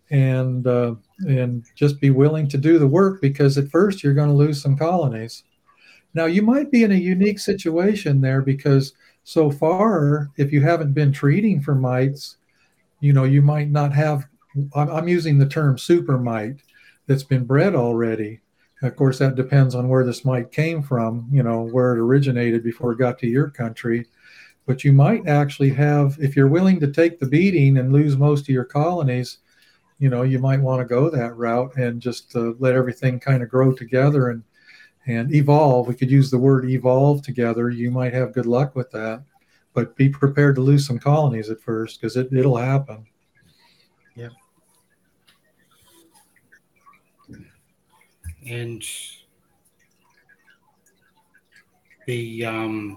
and uh, and just be willing to do the work, because at first you're going to lose some colonies. Now you might be in a unique situation there because so far, if you haven't been treating for mites, you know, you might not have, I'm, I'm using the term super mite that's been bred already. Of course, that depends on where this mite came from, you know, where it originated before it got to your country. But you might actually have, if you're willing to take the beating and lose most of your colonies, you know, you might want to go that route and just uh, let everything kind of grow together and, and evolve. We could use the word evolve together. You might have good luck with that, but be prepared to lose some colonies at first, because it, it'll happen. Yeah. And the um,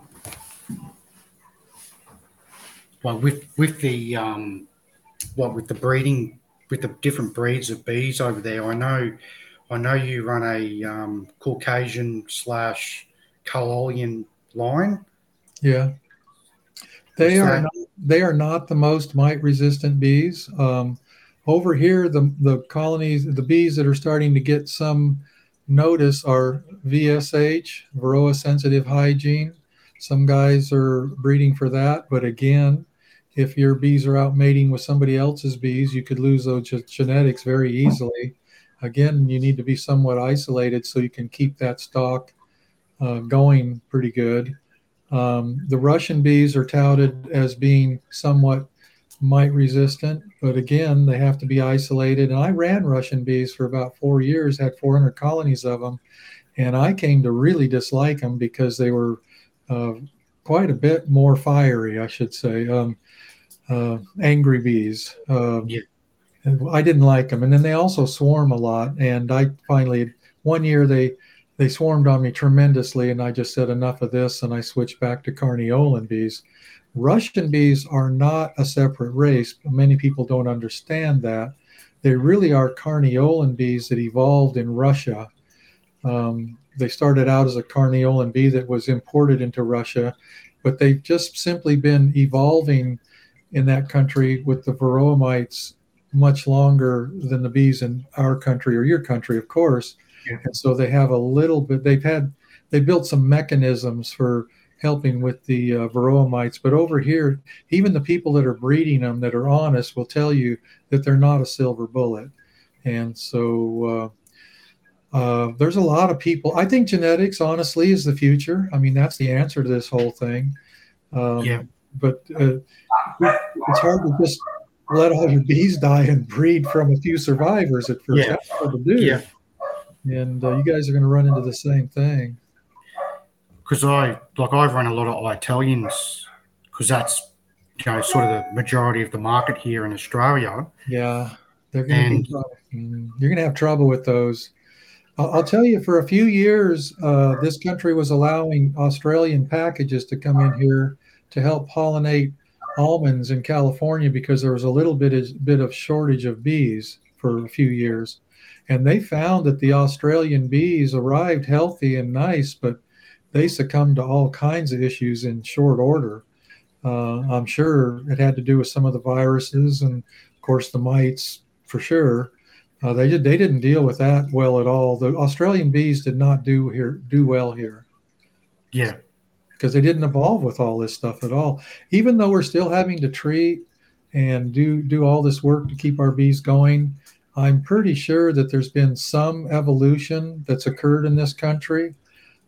well, with with the um, what with the breeding, with the different breeds of bees over there, I know, I know you run a um, Caucasian slash Carolian line. Yeah, they What's are that? not, they are not the most mite resistant bees. Um, over here, the the colonies, the bees that are starting to get some notice are V S H, Varroa sensitive hygiene. Some guys are breeding for that, but again, if your bees are out mating with somebody else's bees, you could lose those ge- genetics very easily. Again, you need to be somewhat isolated so you can keep that stock uh, going pretty good. Um, the Russian bees are touted as being somewhat mite resistant, but again, they have to be isolated. And I ran Russian bees for about four years, had four hundred colonies of them. And I came to really dislike them because they were uh, quite a bit more fiery, I should say, um, uh, angry bees. Uh, Yeah. I didn't like them. And then they also swarm a lot. And I finally, one year they, they swarmed on me tremendously. And I just said enough of this. And I switched back to Carniolan bees. Russian bees are not a separate race. Many people don't understand that. They really are Carniolan bees that evolved in Russia. Um, they started out as a Carniolan bee that was imported into Russia, but they've just simply been evolving in that country with the varroa mites much longer than the bees in our country or your country, of course. Yeah. And so they have a little bit, they've had, they built some mechanisms for helping with the uh, varroa mites. But over here, even the people that are breeding them that are honest will tell you that they're not a silver bullet. And so uh, uh, there's a lot of people. I think genetics, honestly, is the future. I mean, that's the answer to this whole thing. Um, Yeah. But uh, it's hard to just let all your bees die and breed from a few survivors at first. Yeah. That's hard to do. Yeah. And uh, you guys are going to run into the same thing. Because I like I run a lot of Italians because that's you know sort of the majority of the market here in Australia. Yeah, they're going And- to be. Mm, you're going to have trouble with those. I'll, I'll tell you, for a few years, uh, this country was allowing Australian packages to come in here to help pollinate almonds in California because there was a little bit of, bit of shortage of bees for a few years, and they found that the Australian bees arrived healthy and nice, but they succumbed to all kinds of issues in short order. Uh, I'm sure it had to do with some of the viruses and, of course, the mites for sure. Uh, they did. They didn't deal with that well at all. The Australian bees did not do here do well here Yeah. because they didn't evolve with all this stuff at all. Even though we're still having to treat and do do all this work to keep our bees going, I'm pretty sure that there's been some evolution that's occurred in this country.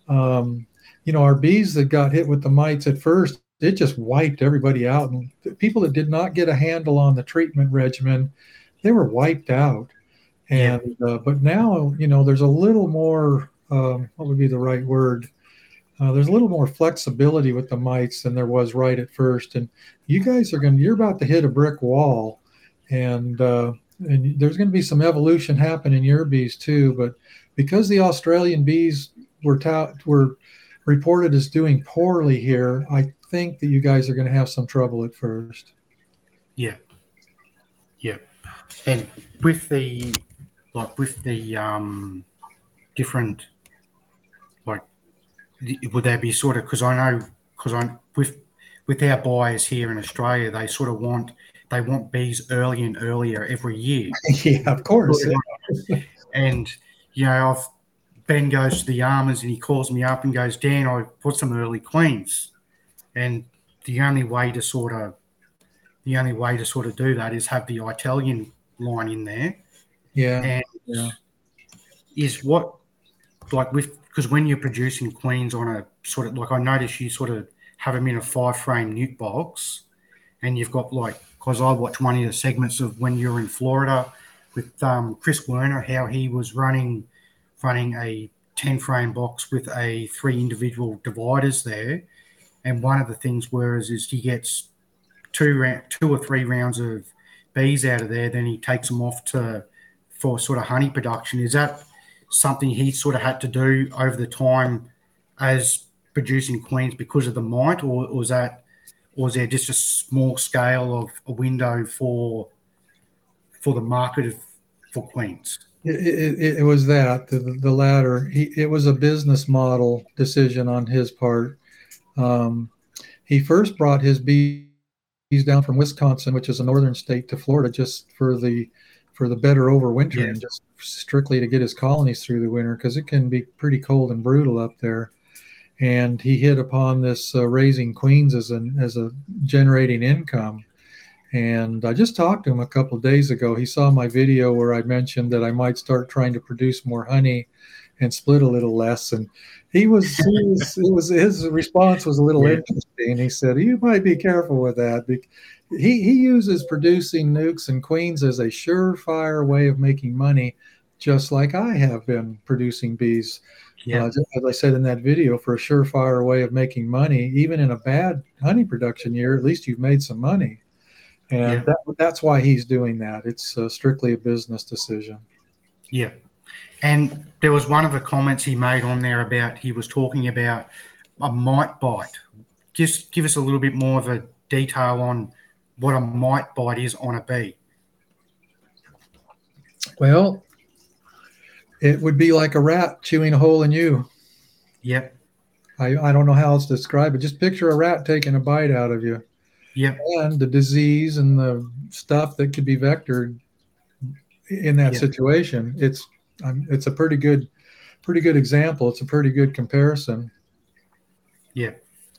Um, you know, our bees that got hit with the mites at first, it just wiped everybody out. And the people that did not get a handle on the treatment regimen, they were wiped out. And uh, but now, you know, there's a little more, um, what would be the right word? Uh, there's a little more flexibility with the mites than there was right at first. And you guys are going to, you're about to hit a brick wall. And, uh, and there's going to be some evolution happen in your bees too. But because the Australian bees were ta- were reported as doing poorly here, I think that you guys are going to have some trouble at first. Yeah. Yeah. And with the like with the um different like would there be sort of because I know because I with with our buyers here in Australia, they sort of want they want bees early and earlier every year. Yeah, of course. And you know, I've Ben goes to the Armours and he calls me up and goes, Dan, I put some early queens. And the only way to sort of the only way to sort of do that is have the Italian line in there. Yeah. And yeah. is what like with because when you're producing queens on a sort of like I notice you sort of have them in a five frame nuke box, and you've got like because I watched one of the segments of when you're in Florida with um, Chris Werner, how he was running running a ten frame box with a three individual dividers there, and one of the things was is he gets two round, two or three rounds of bees out of there, then he takes them off to for sort of honey production. Is that something he sort of had to do over the time as producing queens because of the mite, or, or was that, or was there just a small scale of a window for for the market of, for queens? It, it, it was that the, the latter. He, it was a business model decision on his part. Um, he first brought his bees down from Wisconsin, which is a northern state, to Florida just for the for the better overwintering, Yeah. and just strictly to get his colonies through the winter because it can be pretty cold and brutal up there. And he hit upon this uh, raising queens as an as a generating income. And I just talked to him a couple of days ago. He saw my video where I mentioned that I might start trying to produce more honey and split a little less. And he was, he was, it was his response was a little Yeah. interesting. interesting. He said, you might be careful with that. He, he uses producing nukes and queens as a surefire way of making money, just like I have been producing bees. Yeah. Uh, as I said in that video, for a surefire way of making money, even in a bad honey production year, at least you've made some money. And yeah. that, that's why he's doing that. It's uh, strictly a business decision. Yeah. And there was one of the comments he made on there about, he was talking about a mite bite. Just give us a little bit more of a detail on what a mite bite is on a bee. Well, it would be like a rat chewing a hole in you. Yep. I, I don't know how else to describe it. Just picture a rat taking a bite out of you. Yep. And the disease and the stuff that could be vectored in that yep. situation. It's um, it's a pretty good, pretty good example. It's a pretty good comparison. Yeah.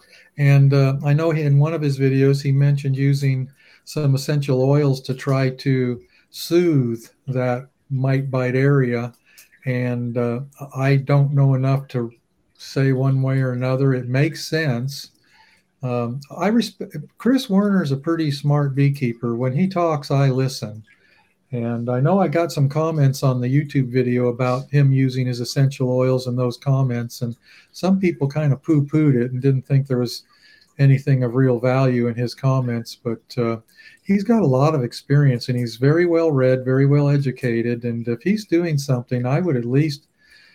And uh, I know he, in one of his videos, he mentioned using some essential oils to try to soothe that mite bite area. And uh, I don't know enough to say one way or another. It makes sense. Um, I respect Chris Werner is a pretty smart beekeeper. When he talks, I listen. And I know I got some comments on the YouTube video about him using his essential oils in those comments. And some people kind of poo-pooed it and didn't think there was anything of real value in his comments. But uh, he's got a lot of experience and he's very well read, very well educated. And if he's doing something, I would at least,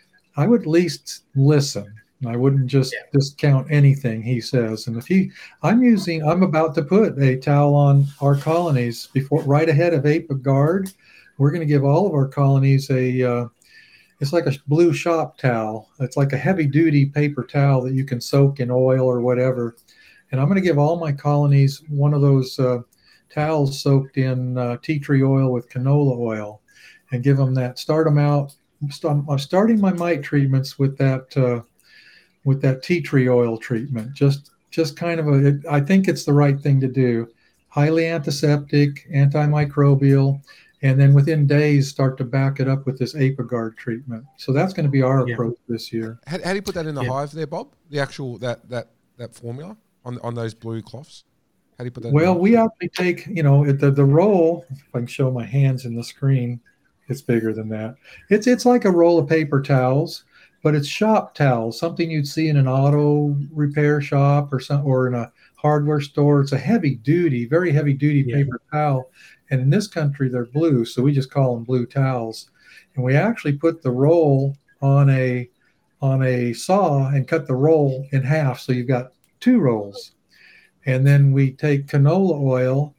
I would at least listen. I wouldn't just yeah. discount anything he says. And if he, I'm using, I'm about to put a towel on our colonies before, right ahead of Apiguard. We're going to give all of our colonies a, uh, it's like a blue shop towel. It's like a heavy duty paper towel that you can soak in oil or whatever. And I'm going to give all my colonies one of those uh, towels soaked in uh, tea tree oil with canola oil and give them that, start them out. I'm starting my mite treatments with that, uh, with that tea tree oil treatment, just just kind of a, I think it's the right thing to do. Highly antiseptic, antimicrobial, and then within days start to back it up with this Apiguard treatment. So that's going to be our yeah. approach this year. How, how do you put that in the yeah. hive there, Bob? The actual, that that that formula on on those blue cloths? How do you put that well, in we actually take, you know, the, the roll, if I can show my hands in the screen, it's bigger than that. It's It's like a roll of paper towels, but it's shop towels, something you'd see in an auto repair shop or some, or in a hardware store. It's a heavy duty, very heavy duty yeah. paper towel. And in this country, they're blue, so we just call them blue towels. And we actually put the roll on a on a saw and cut the roll in half, so you've got two rolls. And then we take canola oil,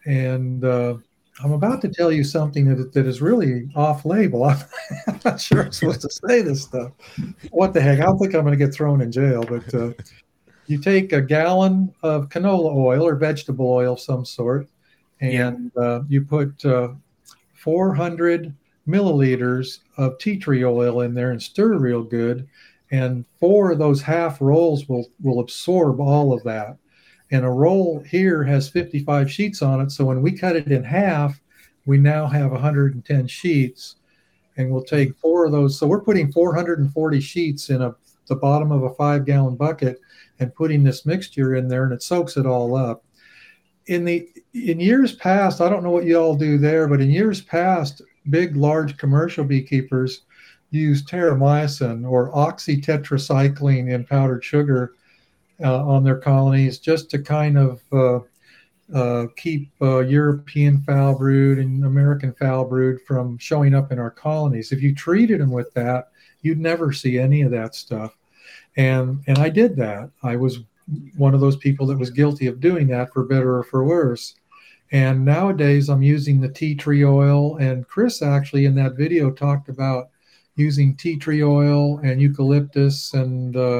and uh, I'm about to tell you something that that is really off-label. I'm, I'm not sure I'm supposed to say this stuff. What the heck? I don't think I'm going to get thrown in jail. But uh, you take a gallon of canola oil or vegetable oil of some sort, and yeah. uh, you put uh, four hundred milliliters of tea tree oil in there and stir real good. And four of those half rolls will will absorb all of that. And a roll here has fifty-five sheets on it. So when we cut it in half, we now have one hundred ten sheets. And we'll take four of those. So we're putting four hundred forty sheets in a the bottom of a five-gallon bucket and putting this mixture in there, and it soaks it all up. In the in years past, I don't know what you all do there, but in years past, big, large commercial beekeepers use terramycin or oxytetracycline in powdered sugar Uh, on their colonies, just to kind of uh, uh, keep uh, European foul brood and American foul brood from showing up in our colonies. If you treated them with that, you'd never see any of that stuff. And and I did that. I was one of those people that was guilty of doing that, for better or for worse. And nowadays I'm using the tea tree oil. And Chris actually in that video talked about using tea tree oil and eucalyptus and uh,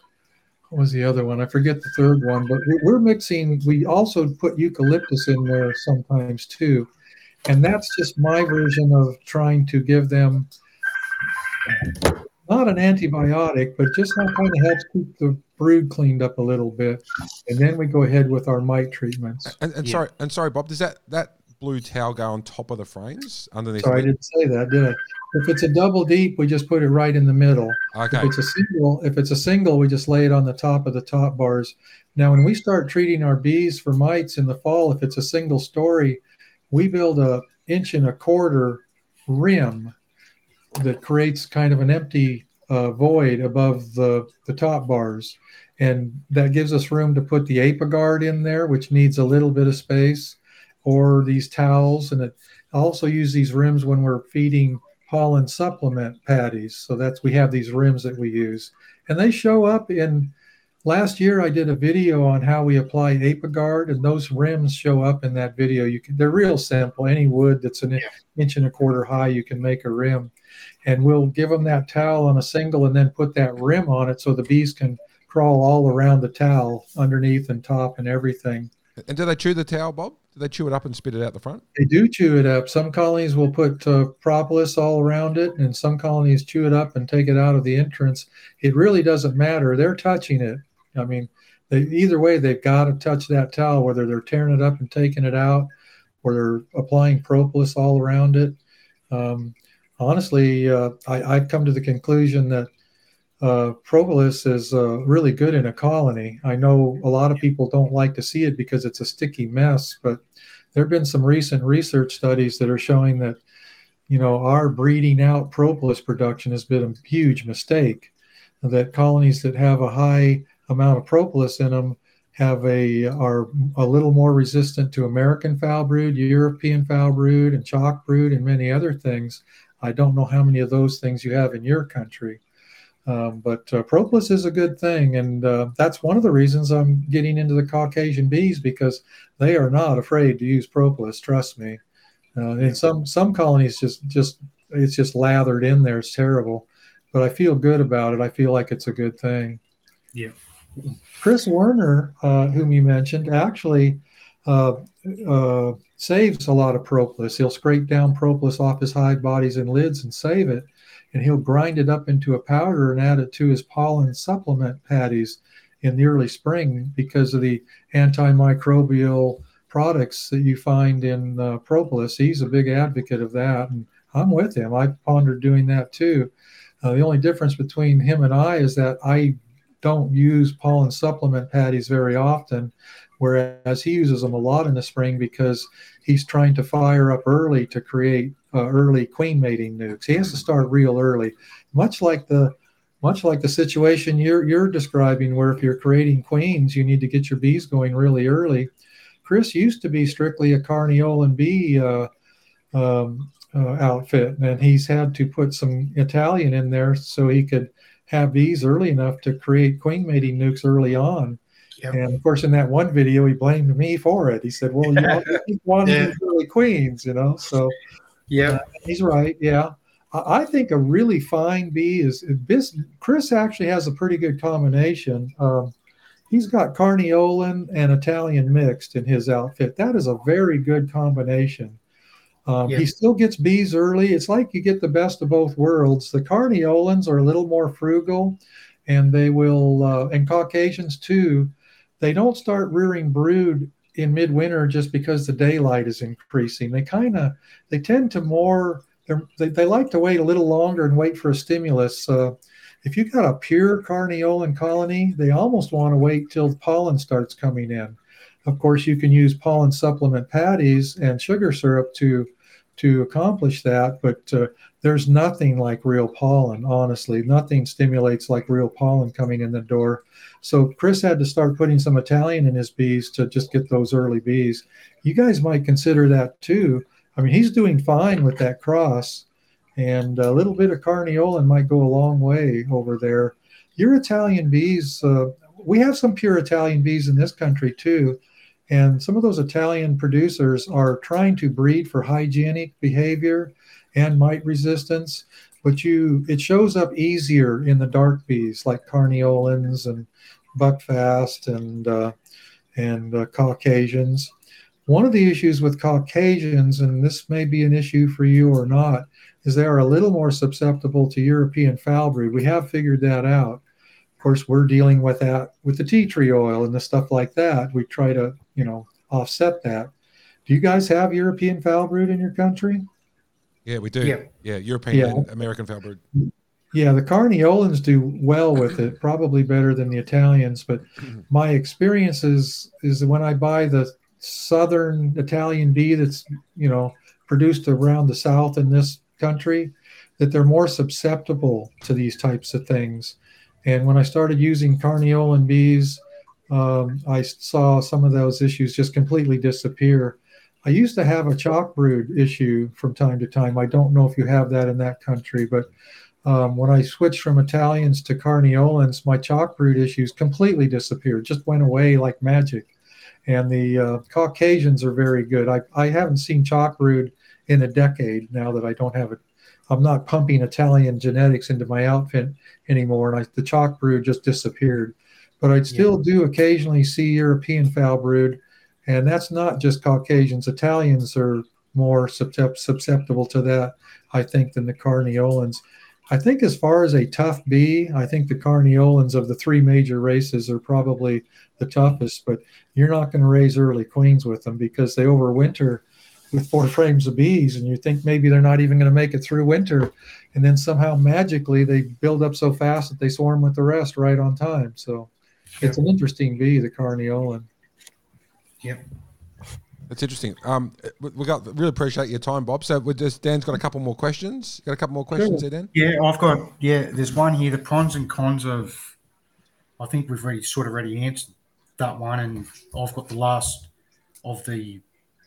what was the other one? I forget the third one, but we're mixing. We also put eucalyptus in there sometimes too. And that's just my version of trying to give them not an antibiotic, but just that kind of helps keep the brood cleaned up a little bit. And then we go ahead with our mite treatments. And, and yeah. sorry, and sorry, Bob, does that, that blue towel go on top of the frames underneath? Sorry, I didn't say that, did I? If it's a double deep, we just put it right in the middle. Okay. If it's a single, if it's a single, we just lay it on the top of the top bars. Now, when we start treating our bees for mites in the fall, if it's a single story, we build a inch and a quarter rim that creates kind of an empty uh, void above the, the top bars. And that gives us room to put the Apiguard in there, which needs a little bit of space, or these towels. And it, I also use these rims when we're feeding pollen supplement patties. So that's, we have these rims that we use. And they show up in, last year I did a video on how we apply Apiguard, and those rims show up in that video. You can, they're real simple. Any wood that's an yeah. inch and a quarter high, you can make a rim. And we'll give them that towel on a single and then put that rim on it so the bees can crawl all around the towel, underneath and top and everything. And do they chew the towel, Bob? Do they chew it up and spit it out the front? They do chew it up. Some colonies will put uh, propolis all around it, and some colonies chew it up and take it out of the entrance. It really doesn't matter. They're touching it. I mean, they, either way, they've got to touch that towel, whether they're tearing it up and taking it out or they're applying propolis all around it. Um, honestly, uh, I, I've come to the conclusion that Uh, propolis is uh, really good in a colony. I know a lot of people don't like to see it because it's a sticky mess, but there have been some recent research studies that are showing that, you know, our breeding out propolis production has been a huge mistake, that colonies that have a high amount of propolis in them have a, are a little more resistant to American foul brood, European foul brood, and chalk brood, and many other things. I don't know how many of those things you have in your country. Um, but uh, propolis is a good thing, and uh, that's one of the reasons I'm getting into the Caucasian bees, because they are not afraid to use propolis. Trust me. Uh, and some some colonies just just it's just lathered in there. It's terrible, but I feel good about it. I feel like it's a good thing. Yeah. Chris Werner, uh, whom you mentioned, actually uh, uh, saves a lot of propolis. He'll scrape down propolis off his hive bodies and lids and save it. And he'll grind it up into a powder and add it to his pollen supplement patties in the early spring because of the antimicrobial products that you find in uh, propolis. He's a big advocate of that, and I'm with him. I've pondered doing that too. Uh, the only difference between him and I is that I don't use pollen supplement patties very often, whereas he uses them a lot in the spring because he's trying to fire up early to create uh, early queen mating nukes. He has to start real early, much like the much like the situation you're you're describing, where if you're creating queens, you need to get your bees going really early. Chris used to be strictly a Carniolan bee uh, um, uh, outfit, and he's had to put some Italian in there so he could have bees early enough to create queen mating nukes early on. Yep. And of course, in that one video, he blamed me for it. He said, "Well, you know, he wanted yeah. early queens, you know." So, yeah, uh, he's right. Yeah, I, I think a really fine bee is this. Chris actually has a pretty good combination. Um, he's got Carniolan and Italian mixed in his outfit. That is a very good combination. Um, yeah. He still gets bees early. It's like you get the best of both worlds. The Carniolans are a little more frugal, and they will, uh, and Caucasians too. They don't start rearing brood in midwinter just because the daylight is increasing. They kind of, they tend to more, they, they like to wait a little longer and wait for a stimulus. Uh, if you've got a pure Carniolan colony, they almost want to wait till the pollen starts coming in. Of course, you can use pollen supplement patties and sugar syrup to, to accomplish that, but uh, there's nothing like real pollen, honestly. Nothing stimulates like real pollen coming in the door. So Chris had to start putting some Italian in his bees to just get those early bees. You guys might consider that too. I mean, he's doing fine with that cross, and a little bit of Carniolan might go a long way over there. Your Italian bees, uh, we have some pure Italian bees in this country too, and some of those Italian producers are trying to breed for hygienic behavior and mite resistance, but you it shows up easier in the dark bees like Carniolans and Buckfast and uh, and uh, Caucasians. One of the issues with Caucasians, and this may be an issue for you or not, is they are a little more susceptible to European foul brood. We have figured that out. Of course, we're dealing with that with the tea tree oil and the stuff like that. We try to, you know, offset that. Do you guys have European foul brood in your country? Yeah, we do. Yeah. Yeah, European Yeah. and American foul brood. Yeah, the Carniolans do well with it, probably better than the Italians. But my experience is, is when I buy the Southern Italian bee that's, you know, produced around the South in this country, that they're more susceptible to these types of things. And when I started using Carniolan bees, um, I saw some of those issues just completely disappear. I used to have a chalk brood issue from time to time. I don't know if you have that in that country, but Um, when I switched from Italians to Carniolans, my chalk brood issues completely disappeared, just went away like magic. And the uh, Caucasians are very good. I, I haven't seen chalk brood in a decade now that I don't have it. I'm not pumping Italian genetics into my outfit anymore, and I, the chalk brood just disappeared. But I still yeah. do occasionally see European foul brood, and that's not just Caucasians. Italians are more susceptible to that, I think, than the Carniolans. I think as far as a tough bee, I think the Carniolans of the three major races are probably the toughest, but you're not going to raise early queens with them because they overwinter with four frames of bees, and you think maybe they're not even going to make it through winter. And then somehow magically they build up so fast that they swarm with the rest right on time. So yep. It's an interesting bee, the Carniolan. Yep. That's interesting. Um, we got really appreciate your time, Bob. So we just Dan's got a couple more questions. You got a couple more questions sure. there, Dan? Yeah, I've got yeah. There's one here. The pros and cons of. I think we've already sort of already answered that one, and I've got the last of the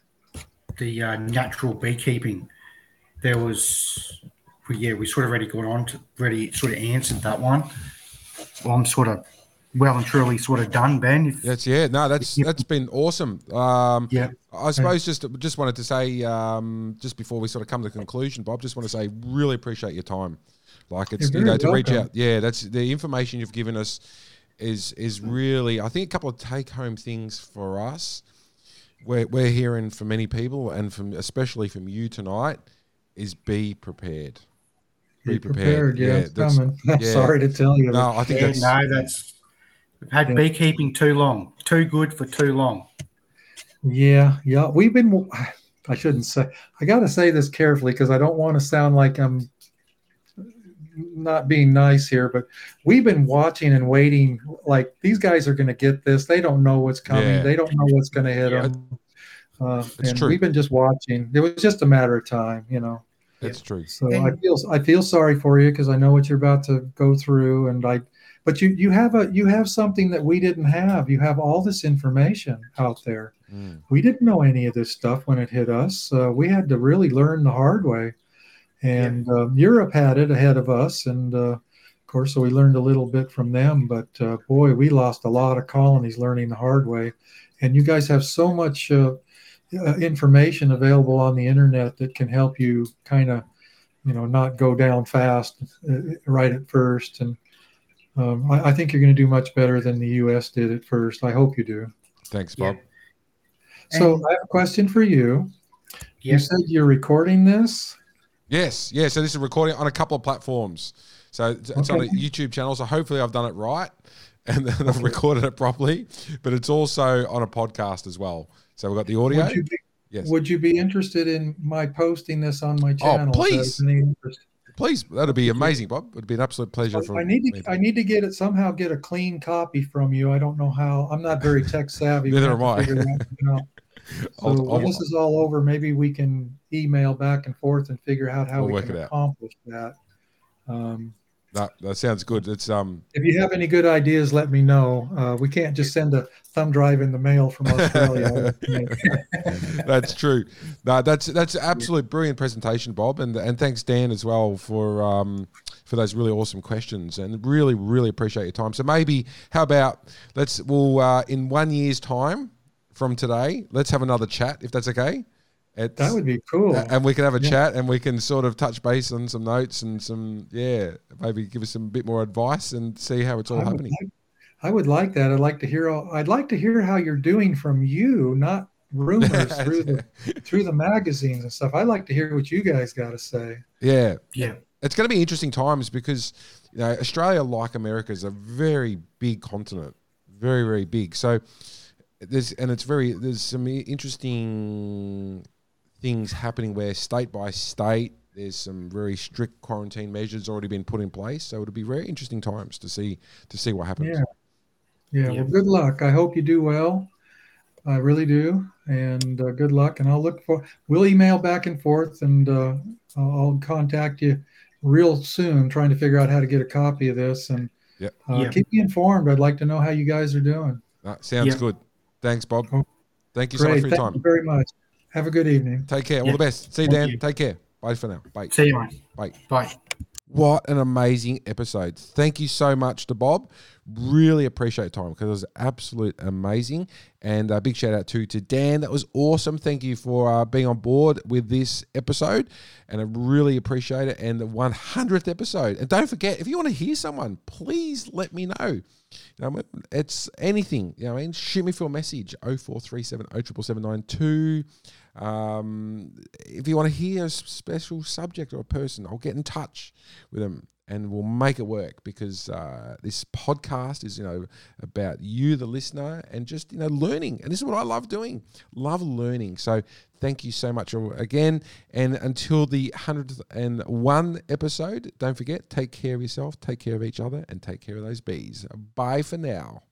the uh, natural beekeeping. There was, well, yeah, we sort of already got on to already sort of answered that one. Well, I'm sort of. Well and truly sort of done, Ben. If, that's yeah. No, that's that's been awesome. Um, yeah. I suppose just just wanted to say um, just before we sort of come to the conclusion, Bob, just want to say really appreciate your time. Like it's you know to welcome. reach out. Yeah, that's the information you've given us is is really I think a couple of take home things for us. We're we're hearing from many people and from especially from you tonight is be prepared. Be, be prepared. prepared. Yeah, yeah it's coming. Yeah. Sorry to tell you. No, I think yeah, that's no, that's. We've had yeah. beekeeping too long, too good for too long. Yeah, yeah. We've been, I shouldn't say, I got to say this carefully because I don't want to sound like I'm not being nice here, but we've been watching and waiting. Like, these guys are going to get this. They don't know what's coming. Yeah. They don't know what's going to hit yeah. them. Uh, and true. We've been just watching. It was just a matter of time, you know. That's true. So and, I feel I feel sorry for you because I know what you're about to go through, and I. But you, you have a you have something that we didn't have. You have all this information out there. Mm. We didn't know any of this stuff when it hit us. Uh, we had to really learn the hard way. And yeah. uh, Europe had it ahead of us, and uh, of course, so we learned a little bit from them. But uh, boy, we lost a lot of colonies learning the hard way. And you guys have so much uh, uh, information available on the internet that can help you kind of, you know, not go down fast uh, right at first. And Um, I, I think you're going to do much better than the U S did at first. I hope you do. Thanks, Bob. Yeah. So and, I have a question for you. Yeah. You said you're recording this? Yes. Yeah. So this is recording on a couple of platforms. So it's, it's okay. on a YouTube channel. So hopefully I've done it right and then I've recorded it properly. But it's also on a podcast as well. So we've got the audio. Would you be, yes. Would you be interested in my posting this on my channel? Oh, please. Please, that'd be amazing, Bob. It'd be an absolute pleasure. For I need to. me. I need to get it somehow. Get a clean copy from you. I don't know how. I'm not very tech savvy. Neither am I. So I'll, when I'll, this is all over, maybe we can email back and forth and figure out how we'll we can accomplish that. Um, that that sounds good. It's um. If you have any good ideas, let me know. Uh, we can't just send a thumb drive in the mail from Australia. That's true. No, that's that's absolute brilliant presentation, Bob, and and thanks Dan as well for um for those really awesome questions, and really really appreciate your time. So maybe how about let's we'll uh, in one year's time from today, let's have another chat if that's okay. It's, that would be cool. And we can have a yeah. chat and we can sort of touch base on some notes and some, yeah, maybe give us some bit more advice and see how it's all I happening. Would like, I would like that. I'd like to hear, all, I'd like to hear how you're doing from you, not rumors through the, through the magazines and stuff. I'd like to hear what you guys got to say. Yeah. Yeah. It's going to be interesting times because, you know, Australia, like America, is a very big continent, very, very big. So there's, and it's very, there's some interesting things happening where state by state there's some very strict quarantine measures already been put in place. So it'll be very interesting times to see to see what happens. Yeah. Yeah. Yeah. Well, good luck. I hope you do well. I really do. And uh, good luck. And I'll look for, we'll email back and forth, and uh, I'll I'll contact you real soon, trying to figure out how to get a copy of this. And Yep. uh, Yeah. keep me informed. I'd like to know how you guys are doing. Uh, sounds Yeah. good. Thanks, Bob. Oh, Thank you so much Great. for your Thank time. you very much. Have a good evening. Take care. All Yeah. the best. See you, Thank Dan. you. Take care. Bye for now. Bye. See you, mate. Bye. Bye. What an amazing episode. Thank you so much to Bob. Really appreciate your time because it was absolute amazing. And a big shout out to, to Dan. That was awesome. Thank you for uh, being on board with this episode. And I really appreciate it. And the one hundredth episode. And don't forget, if you want to hear someone, please let me know. You know, it's anything. You know, I mean, shoot me for a message, oh four three seven oh seven seven nine two. Um, if you want to hear a special subject or a person, I'll get in touch with them and we'll make it work, because uh, this podcast is, you know, about you, the listener, and just, you know, learning. And this is what I love doing. Love learning. So thank you so much again. And until the one hundred and one episode, don't forget, take care of yourself, take care of each other, and take care of those bees. Bye for now.